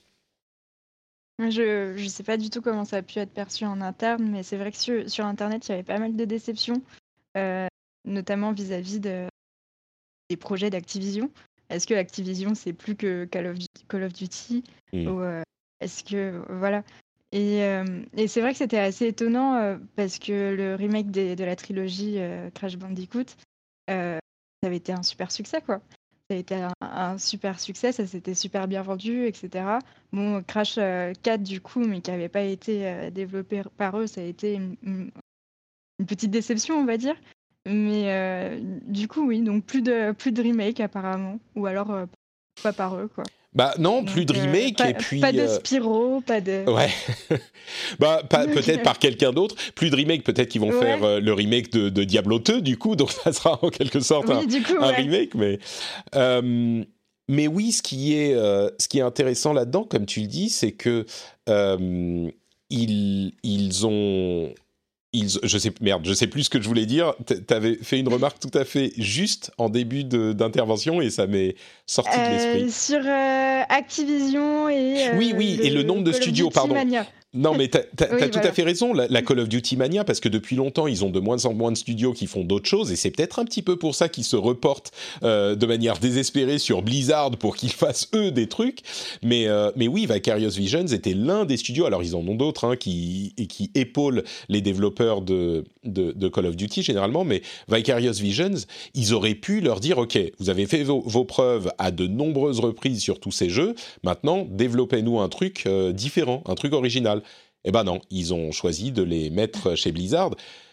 Je ne sais pas du tout comment ça a pu être perçu en interne, mais c'est vrai que sur, sur Internet, il y avait pas mal de déceptions, euh, notamment vis-à-vis de, des projets d'Activision. Est-ce que Activision, c'est plus que Call of Duty, Call of Duty mmh. ou euh, est-ce que... Voilà. Et, euh, et c'est vrai que c'était assez étonnant euh, parce que le remake des, de la trilogie euh, Crash Bandicoot, euh, ça avait été un super succès, quoi. Ça a été un, un super succès, ça s'était super bien vendu, et cetera. Bon, Crash euh, quatre, du coup, mais qui n'avait pas été euh, développé par eux, ça a été une, une petite déception, on va dire. Mais euh, du coup, oui, donc plus de, plus de remake apparemment, ou alors euh, pas par eux, quoi. Bah non, plus Donc, de remake euh, pas, et puis pas de Spyro, euh... pas de ouais, bah pas, peut-être par quelqu'un d'autre. Plus de remake, peut-être qu'ils vont ouais. faire euh, le remake de, de Diablo deux du coup, donc ça sera en quelque sorte oui, un, du coup, un ouais. remake, mais euh, mais oui, ce qui est euh, ce qui est intéressant là-dedans, comme tu le dis, c'est que euh, ils, ils ont... Ils, je sais merde, je sais plus ce que je voulais dire. Tu avais fait une remarque tout à fait juste en début de, d'intervention et ça m'est sorti euh, de l'esprit. Sur euh, Activision et euh, oui, oui, le, et le nombre de Call studios, pardon. Mania. Non, mais tu as oui, tout voilà. à fait raison, la, la Call of Duty Mania, parce que depuis longtemps, ils ont de moins en moins de studios qui font d'autres choses, et c'est peut-être un petit peu pour ça qu'ils se reportent euh, de manière désespérée sur Blizzard pour qu'ils fassent, eux, des trucs. Mais, euh, mais oui, Vicarious Visions était l'un des studios, alors ils en ont d'autres, hein, qui, et qui épaulent les développeurs de, de, de Call of Duty, généralement, mais Vicarious Visions, ils auraient pu leur dire, OK, vous avez fait vos, vos preuves à de nombreuses reprises sur tous ces jeux, maintenant, développez-nous un truc euh, différent, un truc original. Eh ben non, ils ont choisi de les mettre chez Blizzard.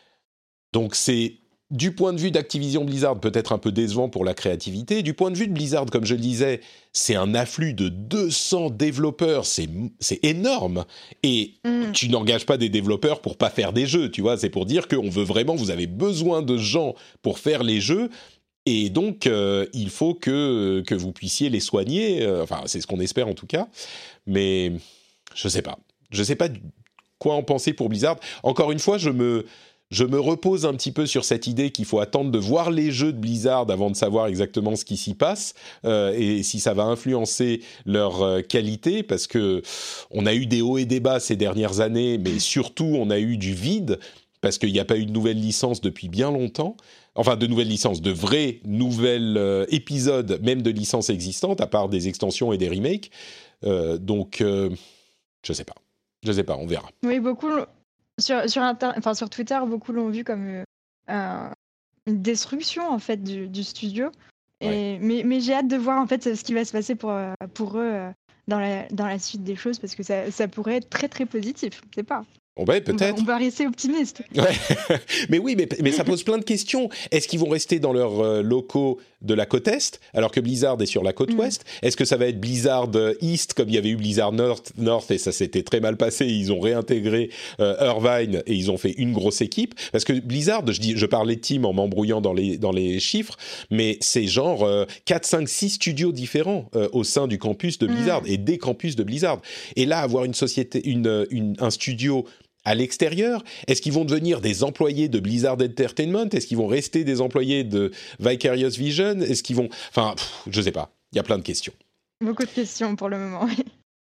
Donc c'est, du point de vue d'Activision Blizzard, peut-être un peu décevant pour la créativité. Du point de vue de Blizzard, comme je le disais, c'est un afflux de deux cents développeurs, c'est, c'est énorme. Et mm. tu n'engages pas des développeurs pour pas faire des jeux, tu vois. C'est pour dire qu'on veut vraiment, vous avez besoin de gens pour faire les jeux. Et donc, euh, il faut que, que vous puissiez les soigner. Euh, enfin, c'est ce qu'on espère en tout cas. Mais je sais pas. Je sais pas quoi en penser pour Blizzard. Encore une fois, je me, je me repose un petit peu sur cette idée qu'il faut attendre de voir les jeux de Blizzard avant de savoir exactement ce qui s'y passe euh, et si ça va influencer leur euh, qualité, parce que on a eu des hauts et des bas ces dernières années, mais surtout on a eu du vide, parce qu'il n'y a pas eu de nouvelles licences depuis bien longtemps. Enfin, de nouvelles licences, de vrais nouvelles euh, épisodes, même de licences existantes, à part des extensions et des remakes. Euh, donc, euh, je sais pas. Je sais pas, on verra. Oui, beaucoup sur sur, inter... enfin, sur Twitter, beaucoup l'ont vu comme euh, une destruction en fait du, du studio. Et ouais. mais, mais j'ai hâte de voir en fait ce qui va se passer pour pour eux dans la dans la suite des choses, parce que ça ça pourrait être très très positif. Je sais pas. Oh ben, peut-être. On va, on va rester optimiste. Ouais. mais oui, mais, mais ça pose plein de questions. Est-ce qu'ils vont rester dans leurs euh, locaux de la côte Est, alors que Blizzard est sur la côte mmh. Ouest ? Est-ce que ça va être Blizzard East, comme il y avait eu Blizzard North, North et ça s'était très mal passé, ils ont réintégré euh, Irvine et ils ont fait une grosse équipe ? Parce que Blizzard, je, dis, je parlais de team en m'embrouillant dans les, dans les chiffres, mais c'est genre euh, quatre, cinq, six studios différents euh, au sein du campus de Blizzard mmh. et des campus de Blizzard. Et là, avoir une société, une, une, un studio à l'extérieur, est-ce qu'ils vont devenir des employés de Blizzard Entertainment ? Est-ce qu'ils vont rester des employés de Vicarious Vision ? Est-ce qu'ils vont... Enfin, pff, je sais pas. Il y a plein de questions. Beaucoup de questions pour le moment, oui.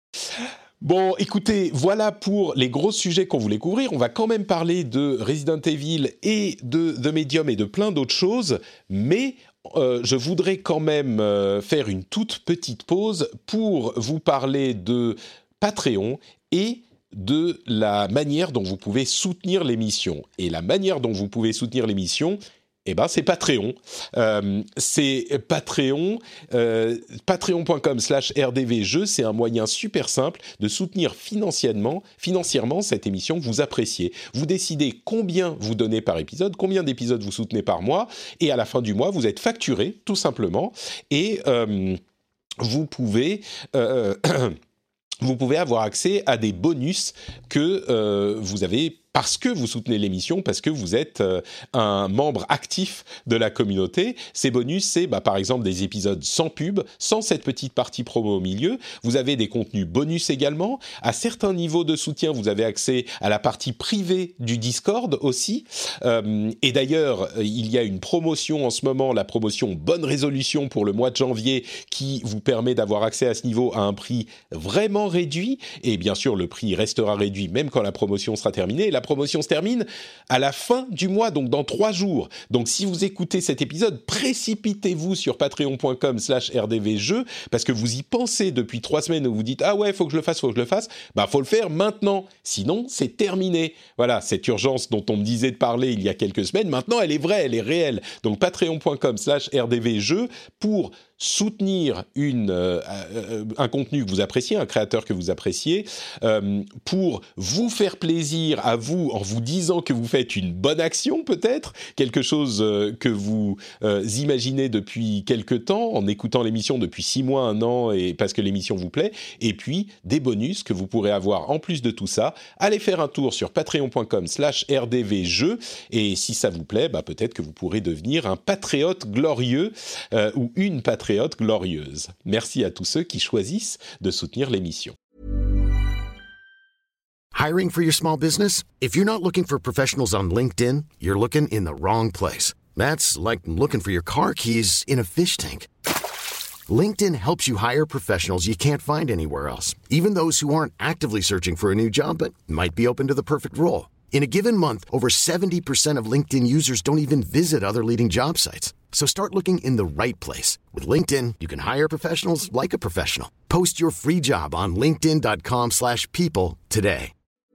Bon, écoutez, voilà pour les gros sujets qu'on voulait couvrir. On va quand même parler de Resident Evil et de The Medium et de plein d'autres choses, mais... Euh, je voudrais quand même euh, faire une toute petite pause pour vous parler de Patreon et de la manière dont vous pouvez soutenir l'émission. Et la manière dont vous pouvez soutenir l'émission, eh ben, c'est Patreon. Euh, c'est Patreon, euh, patreon.com slash rdvjeux. C'est un moyen super simple de soutenir financièrement, financièrement cette émission que vous appréciez. Vous décidez combien vous donnez par épisode, combien d'épisodes vous soutenez par mois, et à la fin du mois, vous êtes facturé, tout simplement, et euh, vous pouvez... Euh, vous pouvez avoir accès à des bonus que euh, vous avez parce que vous soutenez l'émission, parce que vous êtes euh, un membre actif de la communauté. Ces bonus, c'est bah, par exemple des épisodes sans pub, sans cette petite partie promo au milieu. Vous avez des contenus bonus également. À certains niveaux de soutien, vous avez accès à la partie privée du Discord aussi. Euh, et d'ailleurs, il y a une promotion en ce moment, la promotion Bonne Résolution pour le mois de janvier, qui vous permet d'avoir accès à ce niveau à un prix vraiment réduit. Et bien sûr, le prix restera réduit même quand la promotion sera terminée. La promotion se termine à la fin du mois, donc dans trois jours. Donc si vous écoutez cet épisode, précipitez-vous sur patreon.com slash rdvjeux, parce que vous y pensez depuis trois semaines, où vous dites « Ah ouais, faut que je le fasse, faut que je le fasse », bah faut le faire maintenant, sinon c'est terminé. Voilà, cette urgence dont on me disait de parler il y a quelques semaines, maintenant elle est vraie, elle est réelle. Donc patreon.com slash rdvjeux pour soutenir une, euh, euh, un contenu que vous appréciez, un créateur que vous appréciez, euh, pour vous faire plaisir à vous en vous disant que vous faites une bonne action peut-être, quelque chose euh, que vous euh, imaginez depuis quelque temps, en écoutant l'émission depuis six mois, un an, et parce que l'émission vous plaît, et puis des bonus que vous pourrez avoir en plus de tout ça. Allez faire un tour sur patreon.com slash rdvjeux, et si ça vous plaît, bah, peut-être que vous pourrez devenir un patriote glorieux, euh, ou une patriote glorieuse. Merci à tous ceux qui choisissent de soutenir l'émission. Hiring for your small business? If you're not looking for professionals on LinkedIn, you're looking in the wrong place. That's like looking for your car keys in a fish tank. LinkedIn helps you hire professionals you can't find anywhere else, even those who aren't actively searching for a new job but might be open to the perfect role. In a given month, over seventy percent of LinkedIn users don't even visit other leading job sites. So start looking in the right place. With LinkedIn, you can hire professionals like a professional. Post your free job on linkedin.com slash people today.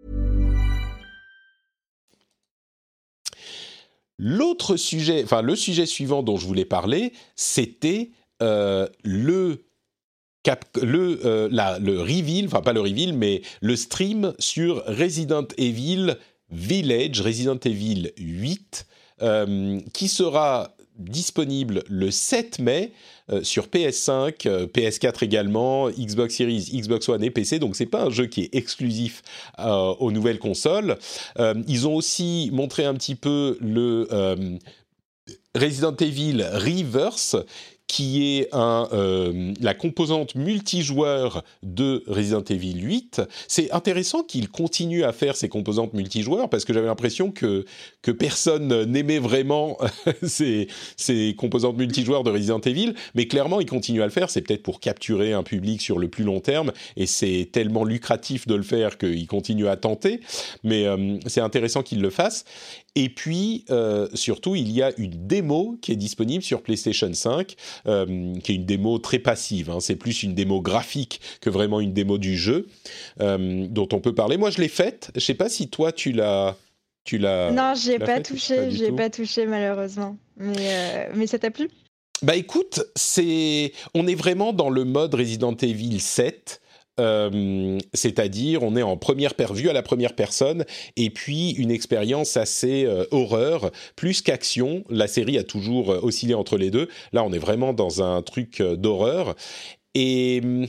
L'autre sujet, enfin le sujet suivant dont je voulais parler, c'était euh, le Cap, le, euh, la, le reveal, enfin pas le reveal, mais le stream sur Resident Evil Village, Resident Evil huit, euh, qui sera disponible le sept mai euh, sur P S cinq, euh, P S quatre également, Xbox Series, Xbox One et P C. Donc c'est pas un jeu qui est exclusif euh, aux nouvelles consoles. Euh, ils ont aussi montré un petit peu le euh, Resident Evil Reverse, qui est un, euh, la composante multijoueur de Resident Evil huit. C'est intéressant qu'il continue à faire ces composantes multijoueurs, parce que j'avais l'impression que, que personne n'aimait vraiment ces, ces composantes multijoueurs de Resident Evil, mais clairement, il continue à le faire. C'est peut-être pour capturer un public sur le plus long terme, et c'est tellement lucratif de le faire qu'il continue à tenter, mais euh, c'est intéressant qu'il le fasse. Et puis, euh, surtout, il y a une démo qui est disponible sur PlayStation cinq, euh, qui est une démo très passive. Hein. C'est plus une démo graphique que vraiment une démo du jeu, euh, dont on peut parler. Moi, je l'ai faite. Je ne sais pas si toi, tu l'as... Tu l'as non, j'y ai pas faite, touché, j'y ai pas touché malheureusement. Mais, euh, mais ça t'a plu ? Bah écoute, c'est... on est vraiment dans le mode Resident Evil sept. Euh, c'est-à-dire on est en première per- vue à la première personne, et puis une expérience assez euh, horreur plus qu'action. La série a toujours euh, oscillé entre les deux. Là, on est vraiment dans un truc euh, d'horreur, et euh,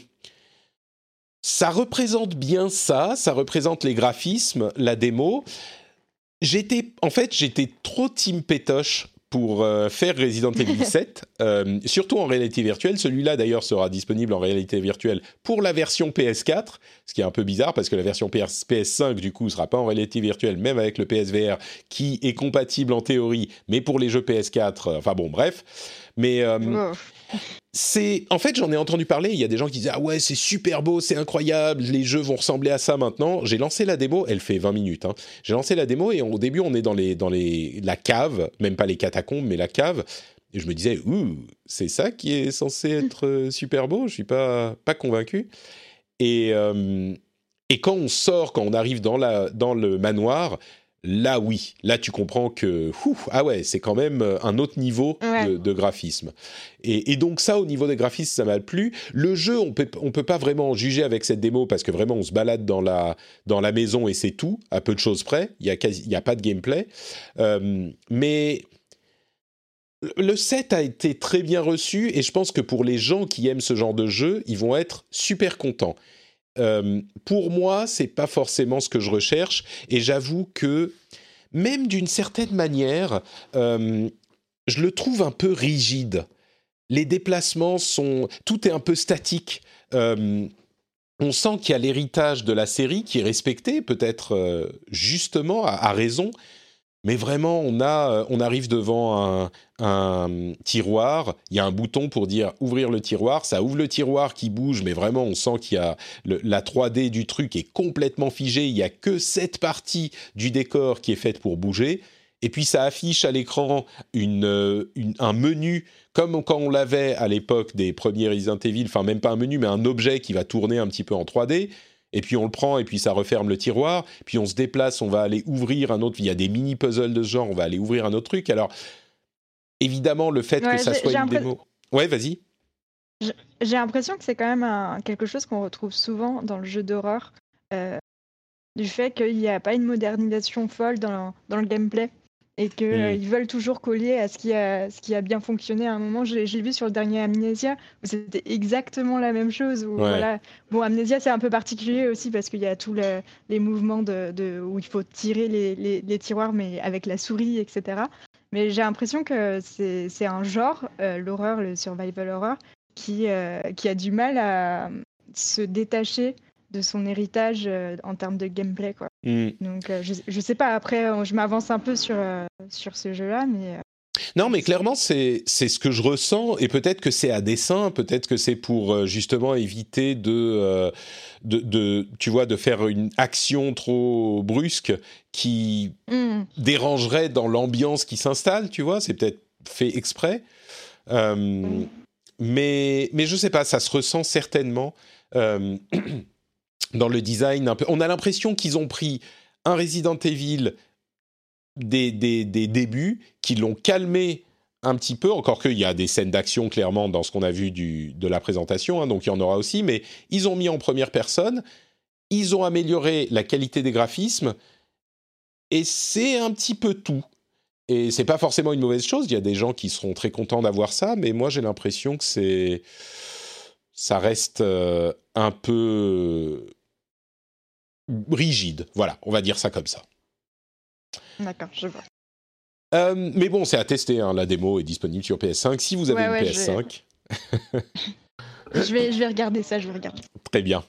ça représente bien ça. Ça représente les graphismes, la démo. J'étais, en fait, j'étais trop team pétoche pour euh, faire Resident Evil sept, euh, surtout en réalité virtuelle. Celui-là, d'ailleurs, sera disponible en réalité virtuelle pour la version P S quatre, ce qui est un peu bizarre, parce que la version P S cinq, du coup, ne sera pas en réalité virtuelle, même avec le P S V R, qui est compatible en théorie, mais pour les jeux P S quatre, euh, enfin bon, bref. Mais... Euh, oh. C'est, en fait, j'en ai entendu parler, il y a des gens qui disaient « Ah ouais, c'est super beau, c'est incroyable, les jeux vont ressembler à ça maintenant ». J'ai lancé la démo, elle fait vingt minutes. Hein. J'ai lancé la démo et au début, on est dans, les, dans les, la cave, même pas les catacombes, mais la cave. Et je me disais « Ouh, c'est ça qui est censé être super beau ?» Je suis pas, pas convaincu. Et, euh, et quand on sort, quand on arrive dans, la, dans le manoir... Là, oui. Là, tu comprends que... Ouf, ah ouais, c'est quand même un autre niveau ouais. de, de graphisme. Et, et donc ça, au niveau des graphismes, ça m'a plu. Le jeu, on peut, on peut pas vraiment juger avec cette démo, parce que vraiment, on se balade dans la, dans la maison et c'est tout, à peu de choses près. Il y a quasi, il y a pas de gameplay. Euh, mais... Le set a été très bien reçu, et je pense que pour les gens qui aiment ce genre de jeu, ils vont être super contents. Euh, pour moi, c'est pas forcément ce que je recherche, et j'avoue que même d'une certaine manière, euh, je le trouve un peu rigide. Les déplacements sont, tout est un peu statique. Euh, on sent qu'il y a l'héritage de la série qui est respecté, peut-être euh, justement à, à raison. Mais vraiment, on, a, on arrive devant un, un tiroir, il y a un bouton pour dire « ouvrir le tiroir », ça ouvre le tiroir qui bouge, mais vraiment, on sent qu'il y a le, la trois D du truc est complètement figée, il n'y a que cette partie du décor qui est faite pour bouger, et puis ça affiche à l'écran une, une, un menu, comme quand on l'avait à l'époque des premiers Resident Evil, enfin même pas un menu, mais un objet qui va tourner un petit peu en trois D, et puis on le prend, et puis ça referme le tiroir, puis on se déplace, on va aller ouvrir un autre, il y a des mini-puzzles de ce genre, on va aller ouvrir un autre truc. Alors, évidemment, le fait ouais, que ça soit une impr... démo... Ouais, vas-y. J'ai l'impression que c'est quand même un, quelque chose qu'on retrouve souvent dans le jeu d'horreur, euh, du fait qu'il n'y a pas une modernisation folle dans, dans le gameplay, et qu'ils mmh. euh, veulent toujours coller à ce qui a, ce qui a bien fonctionné à un moment. Je, je l'ai vu sur le dernier Amnesia, où c'était exactement la même chose. Où, ouais. voilà. Bon, Amnesia, c'est un peu particulier aussi, parce qu'il y a tous le, les mouvements de, de, où il faut tirer les, les, les tiroirs, mais avec la souris, et cetera. Mais j'ai l'impression que c'est, c'est un genre, euh, l'horreur, le survival horror, qui, euh, qui a du mal à se détacher de son héritage euh, en termes de gameplay, quoi. Mm. Donc, euh, je, je sais pas, après, euh, je m'avance un peu sur, euh, sur ce jeu-là, mais... Euh, non, mais clairement, c'est, c'est ce que je ressens, et peut-être que c'est à dessein, peut-être que c'est pour euh, justement éviter de, euh, de, de, tu vois, de faire une action trop brusque qui mm. dérangerait dans l'ambiance qui s'installe, tu vois, c'est peut-être fait exprès. Euh, mm. mais, mais je sais pas, ça se ressent certainement euh, dans le design un peu. On a l'impression qu'ils ont pris un Resident Evil Des, des, des débuts qui l'ont calmé un petit peu, encore qu'il y a des scènes d'action clairement dans ce qu'on a vu du, de la présentation, hein, donc il y en aura aussi, mais ils ont mis en première personne, ils ont amélioré la qualité des graphismes, et c'est un petit peu tout. Et c'est pas forcément une mauvaise chose, il y a des gens qui seront très contents d'avoir ça, mais moi j'ai l'impression que c'est... ça reste euh, un peu rigide, voilà, on va dire ça comme ça. D'accord, je vois. Euh, mais bon, c'est à tester, hein. La démo est disponible sur P S cinq. Si vous avez ouais, une ouais, P S cinq... Je vais... je, vais, je vais regarder ça, je vais regarder. Très bien.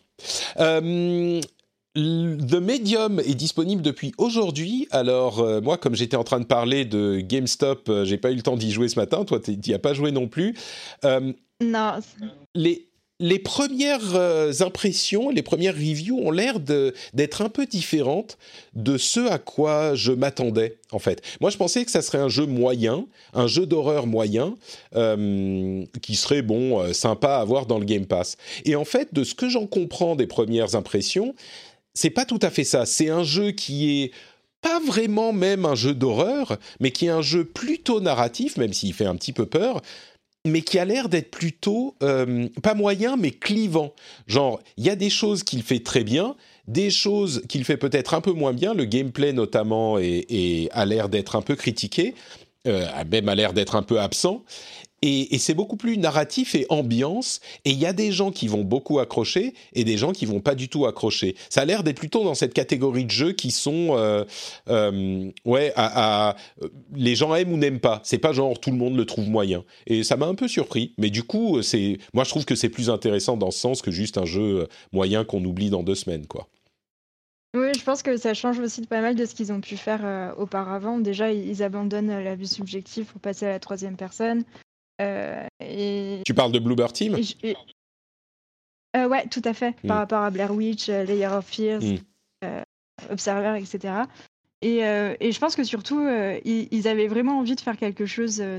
Euh, The Medium est disponible depuis aujourd'hui. Alors, euh, moi, comme j'étais en train de parler de GameStop, euh, j'ai pas eu le temps d'y jouer ce matin. Toi, tu n'y as pas joué non plus. Euh, non. Les... Les premières euh, impressions, les premières reviews ont l'air de, d'être un peu différentes de ce à quoi je m'attendais, en fait. Moi, je pensais que ça serait un jeu moyen, un jeu d'horreur moyen, euh, qui serait, bon, euh, sympa à avoir dans le Game Pass. Et en fait, de ce que j'en comprends des premières impressions, c'est pas tout à fait ça. C'est un jeu qui est pas vraiment même un jeu d'horreur, mais qui est un jeu plutôt narratif, même s'il fait un petit peu peur, mais qui a l'air d'être plutôt, euh, pas moyen, mais clivant. Genre, il y a des choses qu'il fait très bien, des choses qu'il fait peut-être un peu moins bien, le gameplay notamment est, est, a l'air d'être un peu critiqué, euh, même a l'air d'être un peu absent, et, et c'est beaucoup plus narratif et ambiance, et il y a des gens qui vont beaucoup accrocher, et des gens qui vont pas du tout accrocher. Ça a l'air d'être plutôt dans cette catégorie de jeux qui sont, euh, euh, ouais, à, à, les gens aiment ou n'aiment pas. C'est pas genre tout le monde le trouve moyen. Et ça m'a un peu surpris, mais du coup, c'est, moi je trouve que c'est plus intéressant dans ce sens que juste un jeu moyen qu'on oublie dans deux semaines, quoi. Oui, je pense que ça change aussi de pas mal de ce qu'ils ont pu faire euh, auparavant. Déjà, ils, ils abandonnent la vue subjective pour passer à la troisième personne. Euh, et... Tu parles de Bloober Team ? et je... et... Euh, ouais, tout à fait. Mm. Par rapport à Blair Witch, euh, Layer of Fears, mm. euh, Observer, et cetera. Et, euh, et je pense que surtout, euh, ils, ils avaient vraiment envie de faire quelque chose euh,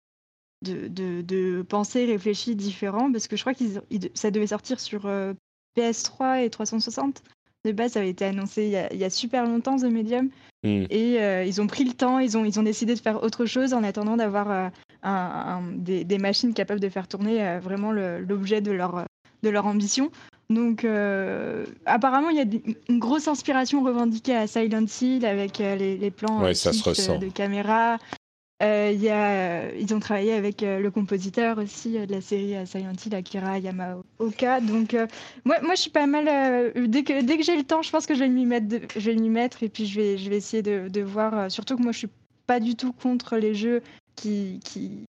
de, de, de pensé, réfléchi, différent, parce que je crois que ça devait sortir sur euh, P S trois et trois cent soixante. De base, ça avait été annoncé il y a, il y a super longtemps, The Medium. Mm. Et euh, ils ont pris le temps, ils ont, ils ont décidé de faire autre chose en attendant d'avoir euh, un, un, des, des machines capables de faire tourner euh, vraiment le, l'objet de leur, de leur ambition. Donc, euh, apparemment, il y a des, une grosse inspiration revendiquée à Silent Hill avec euh, les, les plans ouais, euh, ça se ressent. de caméra. Euh, y a, ils ont travaillé avec euh, le compositeur aussi euh, de la série euh, Silent Hill, Akira Yamaoka. Donc, euh, moi, moi, je suis pas mal. Euh, dès que, dès que j'ai le temps, je pense que je vais m'y mettre, de, je vais m'y mettre et puis je vais, je vais essayer de, de voir. Euh, surtout que moi, je suis pas du tout contre les jeux qui, qui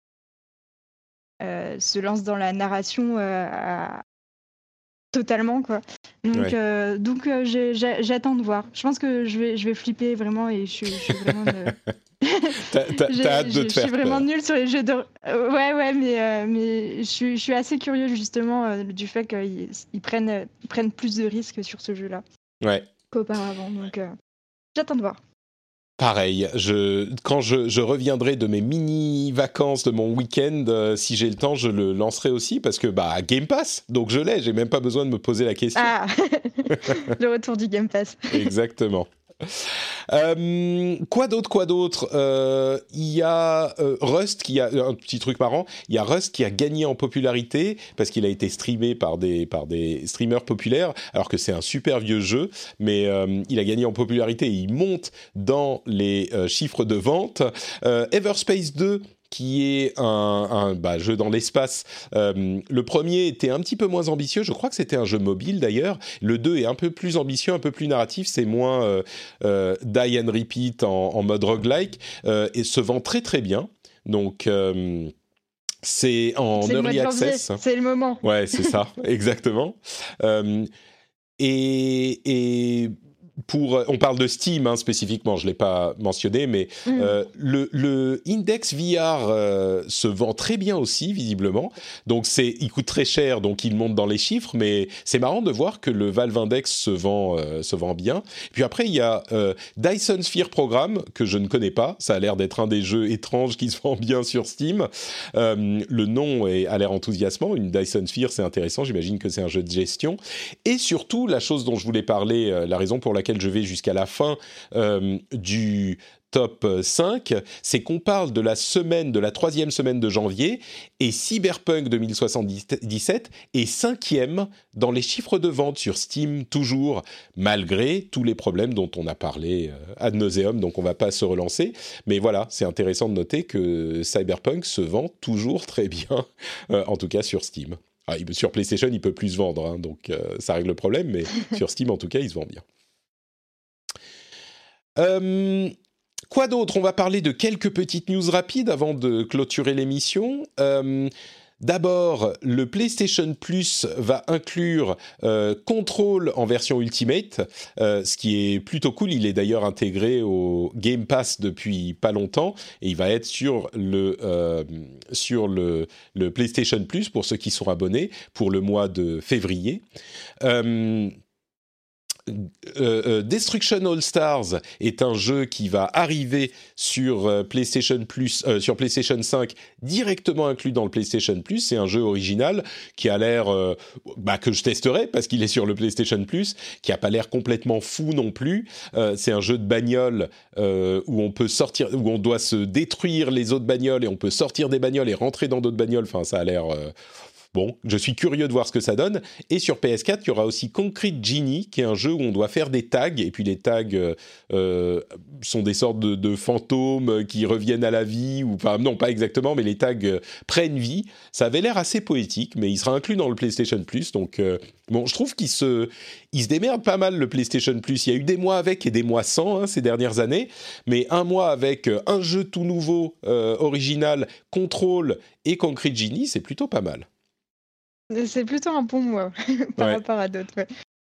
euh, se lancent dans la narration euh, à, totalement, quoi. Donc, ouais. euh, donc euh, j'ai, j'ai, j'attends de voir. Je pense que je vais, je vais flipper vraiment et je, je suis vraiment. De... t'as, t'as, t'as hâte de te faire. Je suis vraiment nulle sur les jeux de. Euh, ouais, ouais, mais, euh, mais je, suis, je suis assez curieuse justement euh, du fait qu'ils ils prennent, ils prennent plus de risques sur ce jeu-là ouais. qu'auparavant. Donc, euh, j'attends de voir. Pareil, je, quand je, je reviendrai de mes mini-vacances de mon week-end, euh, si j'ai le temps, je le lancerai aussi parce que bah Game Pass, donc je l'ai, j'ai même pas besoin de me poser la question. Ah, le retour du Game Pass. Exactement. Euh, quoi d'autre, quoi d'autre euh, il y a euh, Rust qui a un petit truc marrant. Il y a Rust qui a gagné en popularité parce qu'il a été streamé par des par des streamers populaires, alors que c'est un super vieux jeu, mais euh, il a gagné en popularité et il monte dans les euh, chiffres de vente. Euh, Everspace deux, qui est un, un bah, jeu dans l'espace. Euh, le premier était un petit peu moins ambitieux, je crois que c'était un jeu mobile d'ailleurs. Le deux est un peu plus ambitieux, un peu plus narratif, c'est moins euh, euh, die and repeat en, en mode roguelike, euh, et se vend très très bien. Donc... Euh, c'est en c'est early le access. C'est le moment. Ouais, c'est ça, exactement. Euh, et, et pour, on parle de Steam hein, spécifiquement, je ne l'ai pas mentionné, mais mmh. euh, le, le Index V R euh, se vend très bien aussi, visiblement. Donc, c'est, il coûte très cher, donc il monte dans les chiffres, mais c'est marrant de voir que le Valve Index se vend, euh, se vend bien. Puis après, il y a euh, Dyson Sphere Program, que je ne connais pas. Ça a l'air d'être un des jeux étranges qui se vend bien sur Steam. Euh, le nom est, a l'air enthousiasmant. Une Dyson Sphere, c'est intéressant. J'imagine que c'est un jeu de gestion. Et surtout, la chose dont je voulais parler, euh, la raison pour laquelle je vais jusqu'à la fin euh, du top cinq, c'est qu'on parle de la semaine, de la troisième semaine de janvier, et Cyberpunk deux mille soixante-dix-sept est cinquième dans les chiffres de vente sur Steam, toujours, malgré tous les problèmes dont on a parlé euh, ad nauseum, donc on ne va pas se relancer. Mais voilà, c'est intéressant de noter que Cyberpunk se vend toujours très bien, euh, en tout cas sur Steam. Ah, sur PlayStation, il peut plus se vendre, hein, donc euh, ça règle le problème, mais sur Steam, en tout cas, il se vend bien. Euh, quoi d'autre ? On va parler de quelques petites news rapides avant de clôturer l'émission. Euh, d'abord, le PlayStation Plus va inclure euh, Control en version Ultimate, euh, ce qui est plutôt cool. Il est d'ailleurs intégré au Game Pass depuis pas longtemps et il va être sur le, euh, sur le, le PlayStation Plus pour ceux qui sont abonnés pour le mois de février. Euh, Euh, euh, Destruction All Stars est un jeu qui va arriver sur euh, PlayStation Plus, euh, sur PlayStation cinq, directement inclus dans le PlayStation Plus. C'est un jeu original qui a l'air, euh, bah, que je testerai parce qu'il est sur le PlayStation Plus, qui a pas l'air complètement fou non plus. Euh, c'est un jeu de bagnole euh, où on peut sortir, où on doit se détruire les autres bagnoles et on peut sortir des bagnoles et rentrer dans d'autres bagnoles. Enfin, ça a l'air euh, Bon, je suis curieux de voir ce que ça donne. Et sur P S quatre, il y aura aussi Concrete Genie, qui est un jeu où on doit faire des tags. Et puis les tags euh, sont des sortes de, de fantômes qui reviennent à la vie. Ou, enfin, non, pas exactement, mais les tags euh, prennent vie. Ça avait l'air assez poétique, mais il sera inclus dans le PlayStation Plus. Donc, euh, bon, je trouve qu'il se, il se démerde pas mal, le PlayStation Plus. Il y a eu des mois avec et des mois sans hein, ces dernières années. Mais un mois avec un jeu tout nouveau, euh, original, Control et Concrete Genie, c'est plutôt pas mal. C'est plutôt un bon mois par ouais. rapport à d'autres. Ouais.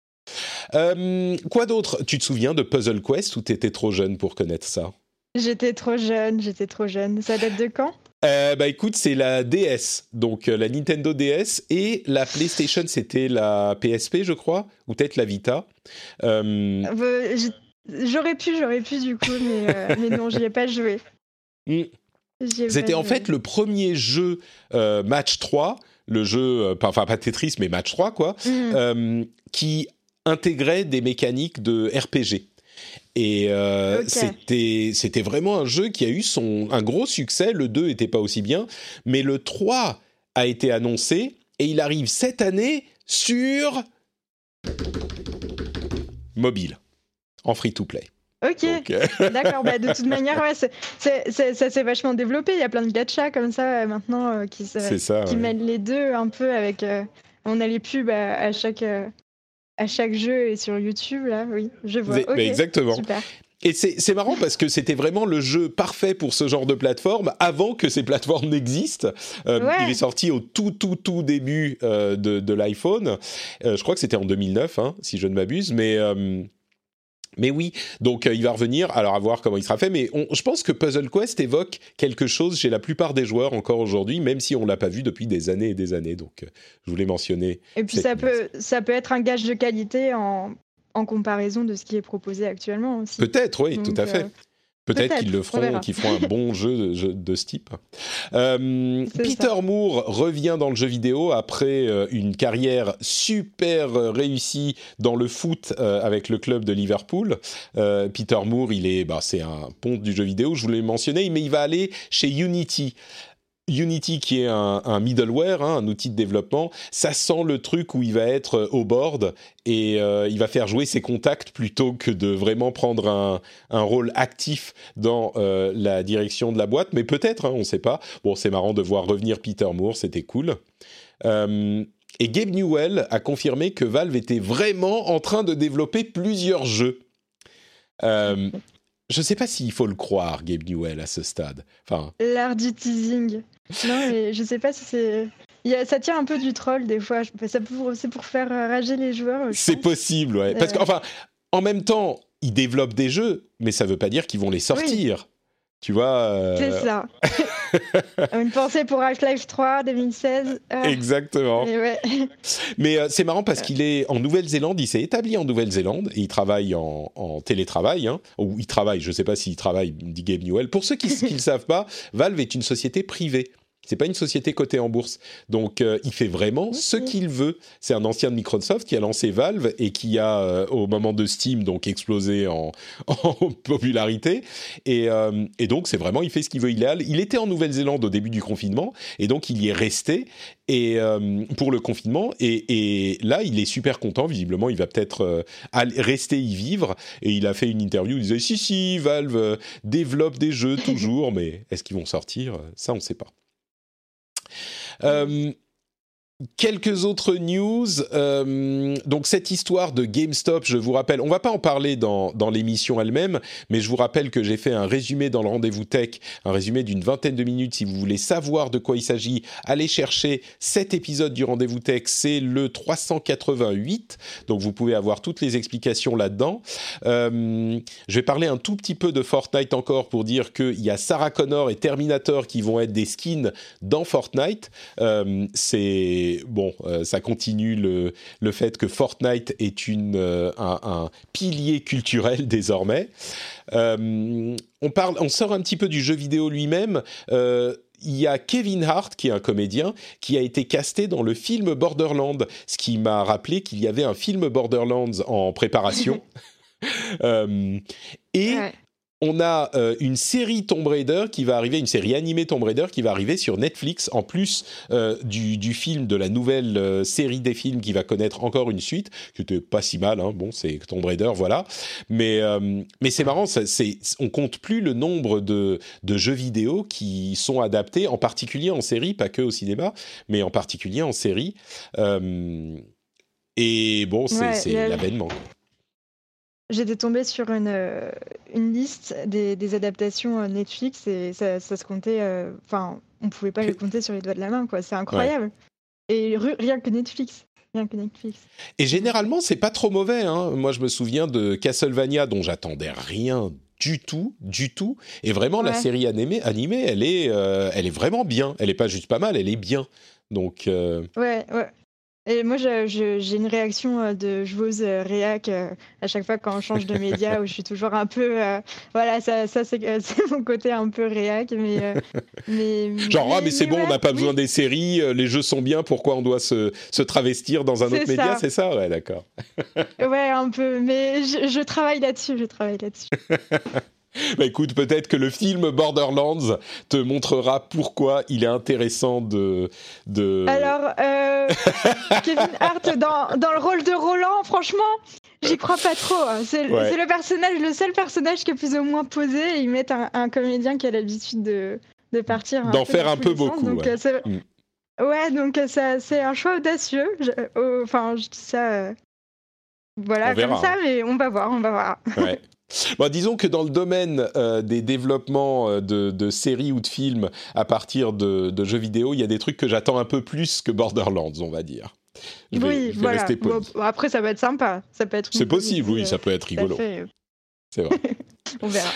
Euh, quoi d'autre ? Tu te souviens de Puzzle Quest ou t'étais trop jeune pour connaître ça ? J'étais trop jeune, j'étais trop jeune. Ça date de quand ? euh, Bah écoute, c'est la D S, donc euh, la Nintendo D S et la PlayStation, c'était la P S P, je crois, ou peut-être la Vita. Euh... Euh, j'aurais pu, j'aurais pu du coup, mais, euh, mais non, j'y ai pas joué. Mm. C'était en fait le premier jeu euh, Match trois, le jeu, euh, enfin pas Tetris, mais Match trois, quoi, mmh. euh, qui intégrait des mécaniques de R P G. Et euh, okay. c'était, c'était vraiment un jeu qui a eu son, un gros succès. Le deux n'était pas aussi bien, mais le trois a été annoncé et il arrive cette année sur mobile, en free-to-play. Ok, Donc, euh... d'accord. Bah, de toute manière, ouais, c'est, c'est, c'est, ça s'est vachement développé. Il y a plein de gachas comme ça euh, maintenant euh, qui, se, ça, qui ouais. mêlent les deux un peu avec. Euh, on a les pubs à, à chaque euh, à chaque jeu et sur YouTube là. Oui, je vois. Mais, okay, mais exactement. Super. Et c'est, c'est marrant parce que c'était vraiment le jeu parfait pour ce genre de plateforme avant que ces plateformes n'existent. Euh, ouais. Il est sorti au tout, tout, tout début euh, de, de l'iPhone. Euh, je crois que c'était en deux mille neuf, hein, si je ne m'abuse. Mais, euh, mais oui, donc euh, il va revenir. Alors, à voir comment il sera fait. Mais on, je pense que Puzzle Quest évoque quelque chose chez la plupart des joueurs encore aujourd'hui, même si on ne l'a pas vu depuis des années et des années. Donc, euh, je voulais mentionner. Et puis, ça peut, ça peut être un gage de qualité en... en comparaison de ce qui est proposé actuellement aussi. Peut-être, oui, Donc, tout à fait. Euh, peut-être, peut-être qu'ils le feront, qu'ils feront un bon jeu de, jeu de ce type. Euh, Peter ça. Moore revient dans le jeu vidéo après euh, une carrière super réussie dans le foot euh, avec le club de Liverpool. Euh, Peter Moore, il est, bah, c'est un ponte du jeu vidéo, je voulais le mentionner, mais il va aller chez Unity. Unity qui est un, un middleware, hein, un outil de développement, ça sent le truc où il va être au board et euh, il va faire jouer ses contacts plutôt que de vraiment prendre un, un rôle actif dans euh, la direction de la boîte, mais peut-être, hein, on ne sait pas. Bon, c'est marrant de voir revenir Peter Moore, c'était cool. Euh, et Gabe Newell a confirmé que Valve était vraiment en train de développer plusieurs jeux. Euh, Je ne sais pas s'il faut le croire, Gabe Newell, à ce stade. Enfin... L'art du teasing. Non, mais je ne sais pas si c'est... y a, ça tient un peu du troll des fois. Ça pour, c'est pour faire rager les joueurs. C'est pense. possible, ouais. Euh... Parce qu'enfin, en même temps, ils développent des jeux, mais ça veut pas dire qu'ils vont les sortir. Oui. Tu vois euh... C'est ça. Une pensée pour Half-Life trois deux mille seize. Euh... Exactement. Mais, ouais. Mais euh, c'est marrant parce qu'il est en Nouvelle-Zélande, il s'est établi en Nouvelle-Zélande et il travaille en, en télétravail. Hein, ou il travaille, je ne sais pas s'il travaille, dit Gabe Newell. Pour ceux qui ne le savent pas, Valve est une société privée. C'est pas une société cotée en bourse. Donc, euh, il fait vraiment okay. ce qu'il veut. C'est un ancien de Microsoft qui a lancé Valve et qui a, euh, au moment de Steam, donc explosé en, en popularité. Et, euh, et donc, c'est vraiment, il fait ce qu'il veut. Il, est, il était en Nouvelle-Zélande au début du confinement et donc il y est resté et, euh, pour le confinement. Et, et là, il est super content. Visiblement, il va peut-être euh, aller, rester y vivre. Et il a fait une interview où il disait « Si, si, Valve euh, développe des jeux toujours, mais est-ce qu'ils vont sortir ? Ça, on ne sait pas. » Euh, quelques autres news. Euh, donc cette histoire de GameStop, je vous rappelle, on va pas en parler dans, dans l'émission elle-même, mais je vous rappelle que j'ai fait un résumé dans le Rendez-vous Tech, un résumé d'une vingtaine de minutes. Si vous voulez savoir de quoi il s'agit, allez chercher cet épisode du Rendez-vous Tech, c'est le trois cent quatre-vingt-huit, donc vous pouvez avoir toutes les explications là-dedans. Euh, je vais parler un tout petit peu de Fortnite encore pour dire qu'il y a Sarah Connor et Terminator qui vont être des skins dans Fortnite. Euh, c'est Bon, euh, ça continue le, le fait que Fortnite est une, euh, un, un pilier culturel désormais. Euh, on, parle, on sort un petit peu du jeu vidéo lui-même. Euh, il y a Kevin Hart, qui est un comédien, qui a été casté dans le film Borderlands, ce qui m'a rappelé qu'il y avait un film Borderlands en préparation. euh, et... Ouais. On a euh, une série Tomb Raider qui va arriver, une série animée Tomb Raider qui va arriver sur Netflix, en plus euh, du, du film, de la nouvelle euh, série des films qui va connaître encore une suite, qui était pas si mal, hein, bon, c'est Tomb Raider, voilà. Mais, euh, mais c'est marrant, ça, c'est, on compte plus le nombre de, de jeux vidéo qui sont adaptés, en particulier en série, pas que au cinéma, mais en particulier en série. Euh, et bon, c'est, ouais, c'est a... l'avènement, quoi. J'étais tombée sur une, euh, une liste des, des adaptations Netflix et ça, ça se comptait... Enfin, euh, on pouvait pas les compter sur les doigts de la main, quoi. C'est incroyable. Ouais. Et rien que Netflix. Rien que Netflix. Et généralement, c'est pas trop mauvais. Hein. Moi, je me souviens de Castlevania, dont j'attendais rien du tout, du tout. Et vraiment, ouais. la série animée, animée elle, est, euh, elle est vraiment bien. Elle est pas juste pas mal, elle est bien. Donc... Euh... Ouais, ouais. Et moi, je, je, j'ai une réaction de joueuse réac euh, à chaque fois quand on change de média, où je suis toujours un peu... Euh, voilà, ça, ça c'est, euh, c'est mon côté un peu réac, mais... Euh, mais Genre, mais, ah, mais c'est mais bon, ouais, on n'a pas oui. besoin des séries, les jeux sont bien, pourquoi on doit se, se travestir dans un c'est autre ça. média, c'est ça ? Ouais, d'accord. Ouais, un peu, mais je, je travaille là-dessus, je travaille là-dessus. Bah écoute, peut-être que le film Borderlands te montrera pourquoi il est intéressant de... de... Alors, euh, Kevin Hart dans, dans le rôle de Roland, franchement, j'y crois pas trop. C'est, ouais. c'est le personnage, le seul personnage qui est plus ou moins posé. Et ils mettent un, un comédien qui a l'habitude de, de partir... D'en faire un peu beaucoup, donc, ouais. C'est... Mm. Ouais, donc ça, c'est un choix audacieux. Je, euh, enfin, je dis ça... Euh, voilà, on verra, comme ça, hein. Mais on va voir, on va voir. Ouais. Bon, disons que dans le domaine euh, des développements euh, de, de séries ou de films à partir de, de jeux vidéo, il y a des trucs que j'attends un peu plus que Borderlands, on va dire. Je vais, oui, je vais voilà. rester poli. Bon, après, ça peut être sympa. Ça peut être c'est possible, oui, euh, ça peut être rigolo. Fait... C'est vrai. On verra.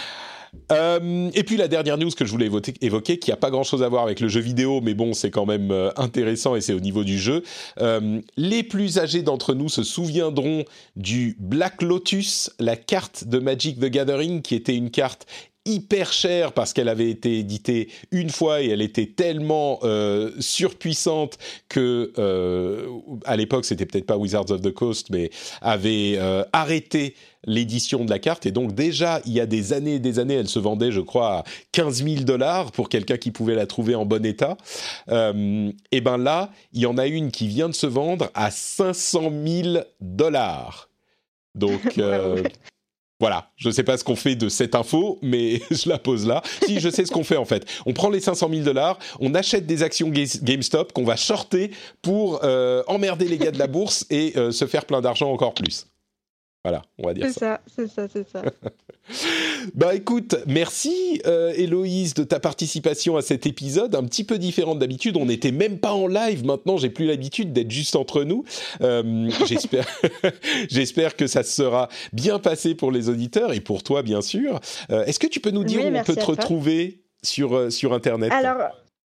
Euh, et puis la dernière news que je voulais évoquer, évoquer qui n'a pas grand-chose à voir avec le jeu vidéo, mais bon, c'est quand même euh, intéressant et c'est au niveau du jeu. Euh, les plus âgés d'entre nous se souviendront du Black Lotus, la carte de Magic the Gathering, qui était une carte hyper chère parce qu'elle avait été éditée une fois et elle était tellement euh, surpuissante que euh, à l'époque c'était peut-être pas Wizards of the Coast mais avait euh, arrêté l'édition de la carte et donc déjà il y a des années et des années elle se vendait je crois à quinze mille dollars pour quelqu'un qui pouvait la trouver en bon état. Euh, et ben là il y en a une qui vient de se vendre à cinq cent mille dollars. Donc euh, voilà, je ne sais pas ce qu'on fait de cette info, mais je la pose là. Si, je sais ce qu'on fait en fait. On prend les cinq cent mille dollars, on achète des actions GameStop qu'on va shorter pour euh, emmerder les gars de la bourse et euh, se faire plein d'argent encore plus. Voilà, on va dire c'est ça. C'est ça, c'est ça, c'est ça. Bah écoute, merci euh, Héloïse de ta participation à cet épisode, un petit peu différent d'habitude. On n'était même pas en live, maintenant j'ai plus l'habitude d'être juste entre nous. Euh, j'espère, j'espère que ça sera bien passé pour les auditeurs et pour toi bien sûr. Euh, est-ce que tu peux nous dire Oui, où on peut te retrouver sur, euh, sur Internet ? Alors,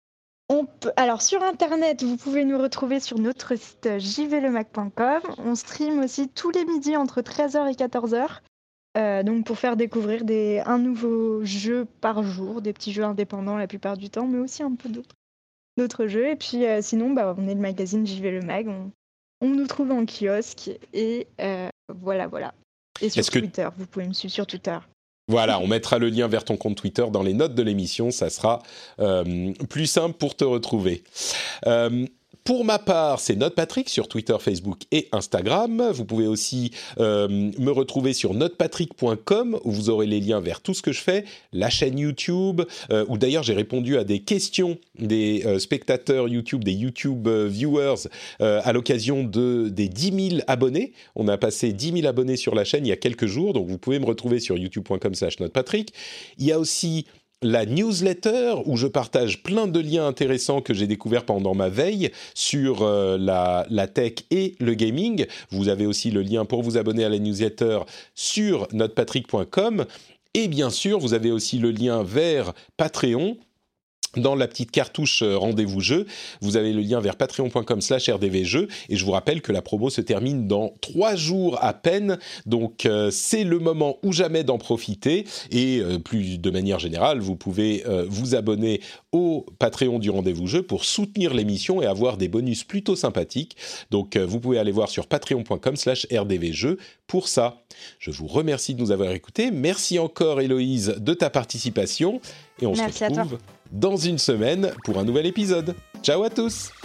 on peut, alors, sur Internet, vous pouvez nous retrouver sur notre site j v le mac point com. On stream aussi tous les midis entre treize heures et quatorze heures. Euh, donc pour faire découvrir des, un nouveau jeu par jour, des petits jeux indépendants la plupart du temps, mais aussi un peu d'autres, d'autres jeux. Et puis euh, sinon, bah, on est le magazine J V le Mag, on, on nous trouve en kiosque et euh, voilà, voilà. Et sur Est-ce que... Twitter, vous pouvez me suivre sur Twitter. Voilà, on mettra le lien vers ton compte Twitter dans les notes de l'émission, ça sera euh, plus simple pour te retrouver. Euh, Pour ma part, c'est NotePatrick sur Twitter, Facebook et Instagram. Vous pouvez aussi euh, me retrouver sur notepatrick point com où vous aurez les liens vers tout ce que je fais, la chaîne YouTube, euh, où d'ailleurs j'ai répondu à des questions des euh, spectateurs YouTube, des YouTube euh, viewers euh, à l'occasion de, des dix mille abonnés. On a passé dix mille abonnés sur la chaîne il y a quelques jours, donc vous pouvez me retrouver sur youtube point com slash notepatrick. Il y a aussi la newsletter où je partage plein de liens intéressants que j'ai découverts pendant ma veille sur euh, la, la tech et le gaming. Vous avez aussi le lien pour vous abonner à la newsletter sur notepatrick point com. Et bien sûr, vous avez aussi le lien vers Patreon. Dans la petite cartouche Rendez-vous Jeux, vous avez le lien vers patreon point com slash r d v jeux et je vous rappelle que la promo se termine dans trois jours à peine, donc euh, c'est le moment ou jamais d'en profiter et euh, plus de manière générale, vous pouvez euh, vous abonner au Patreon du Rendez-vous Jeux pour soutenir l'émission et avoir des bonus plutôt sympathiques. Donc euh, vous pouvez aller voir sur patreon point com slash r d v jeux pour ça. Je vous remercie de nous avoir écoutés. Merci encore Héloïse de ta participation et on Merci se retrouve dans une semaine pour un nouvel épisode. Ciao à tous!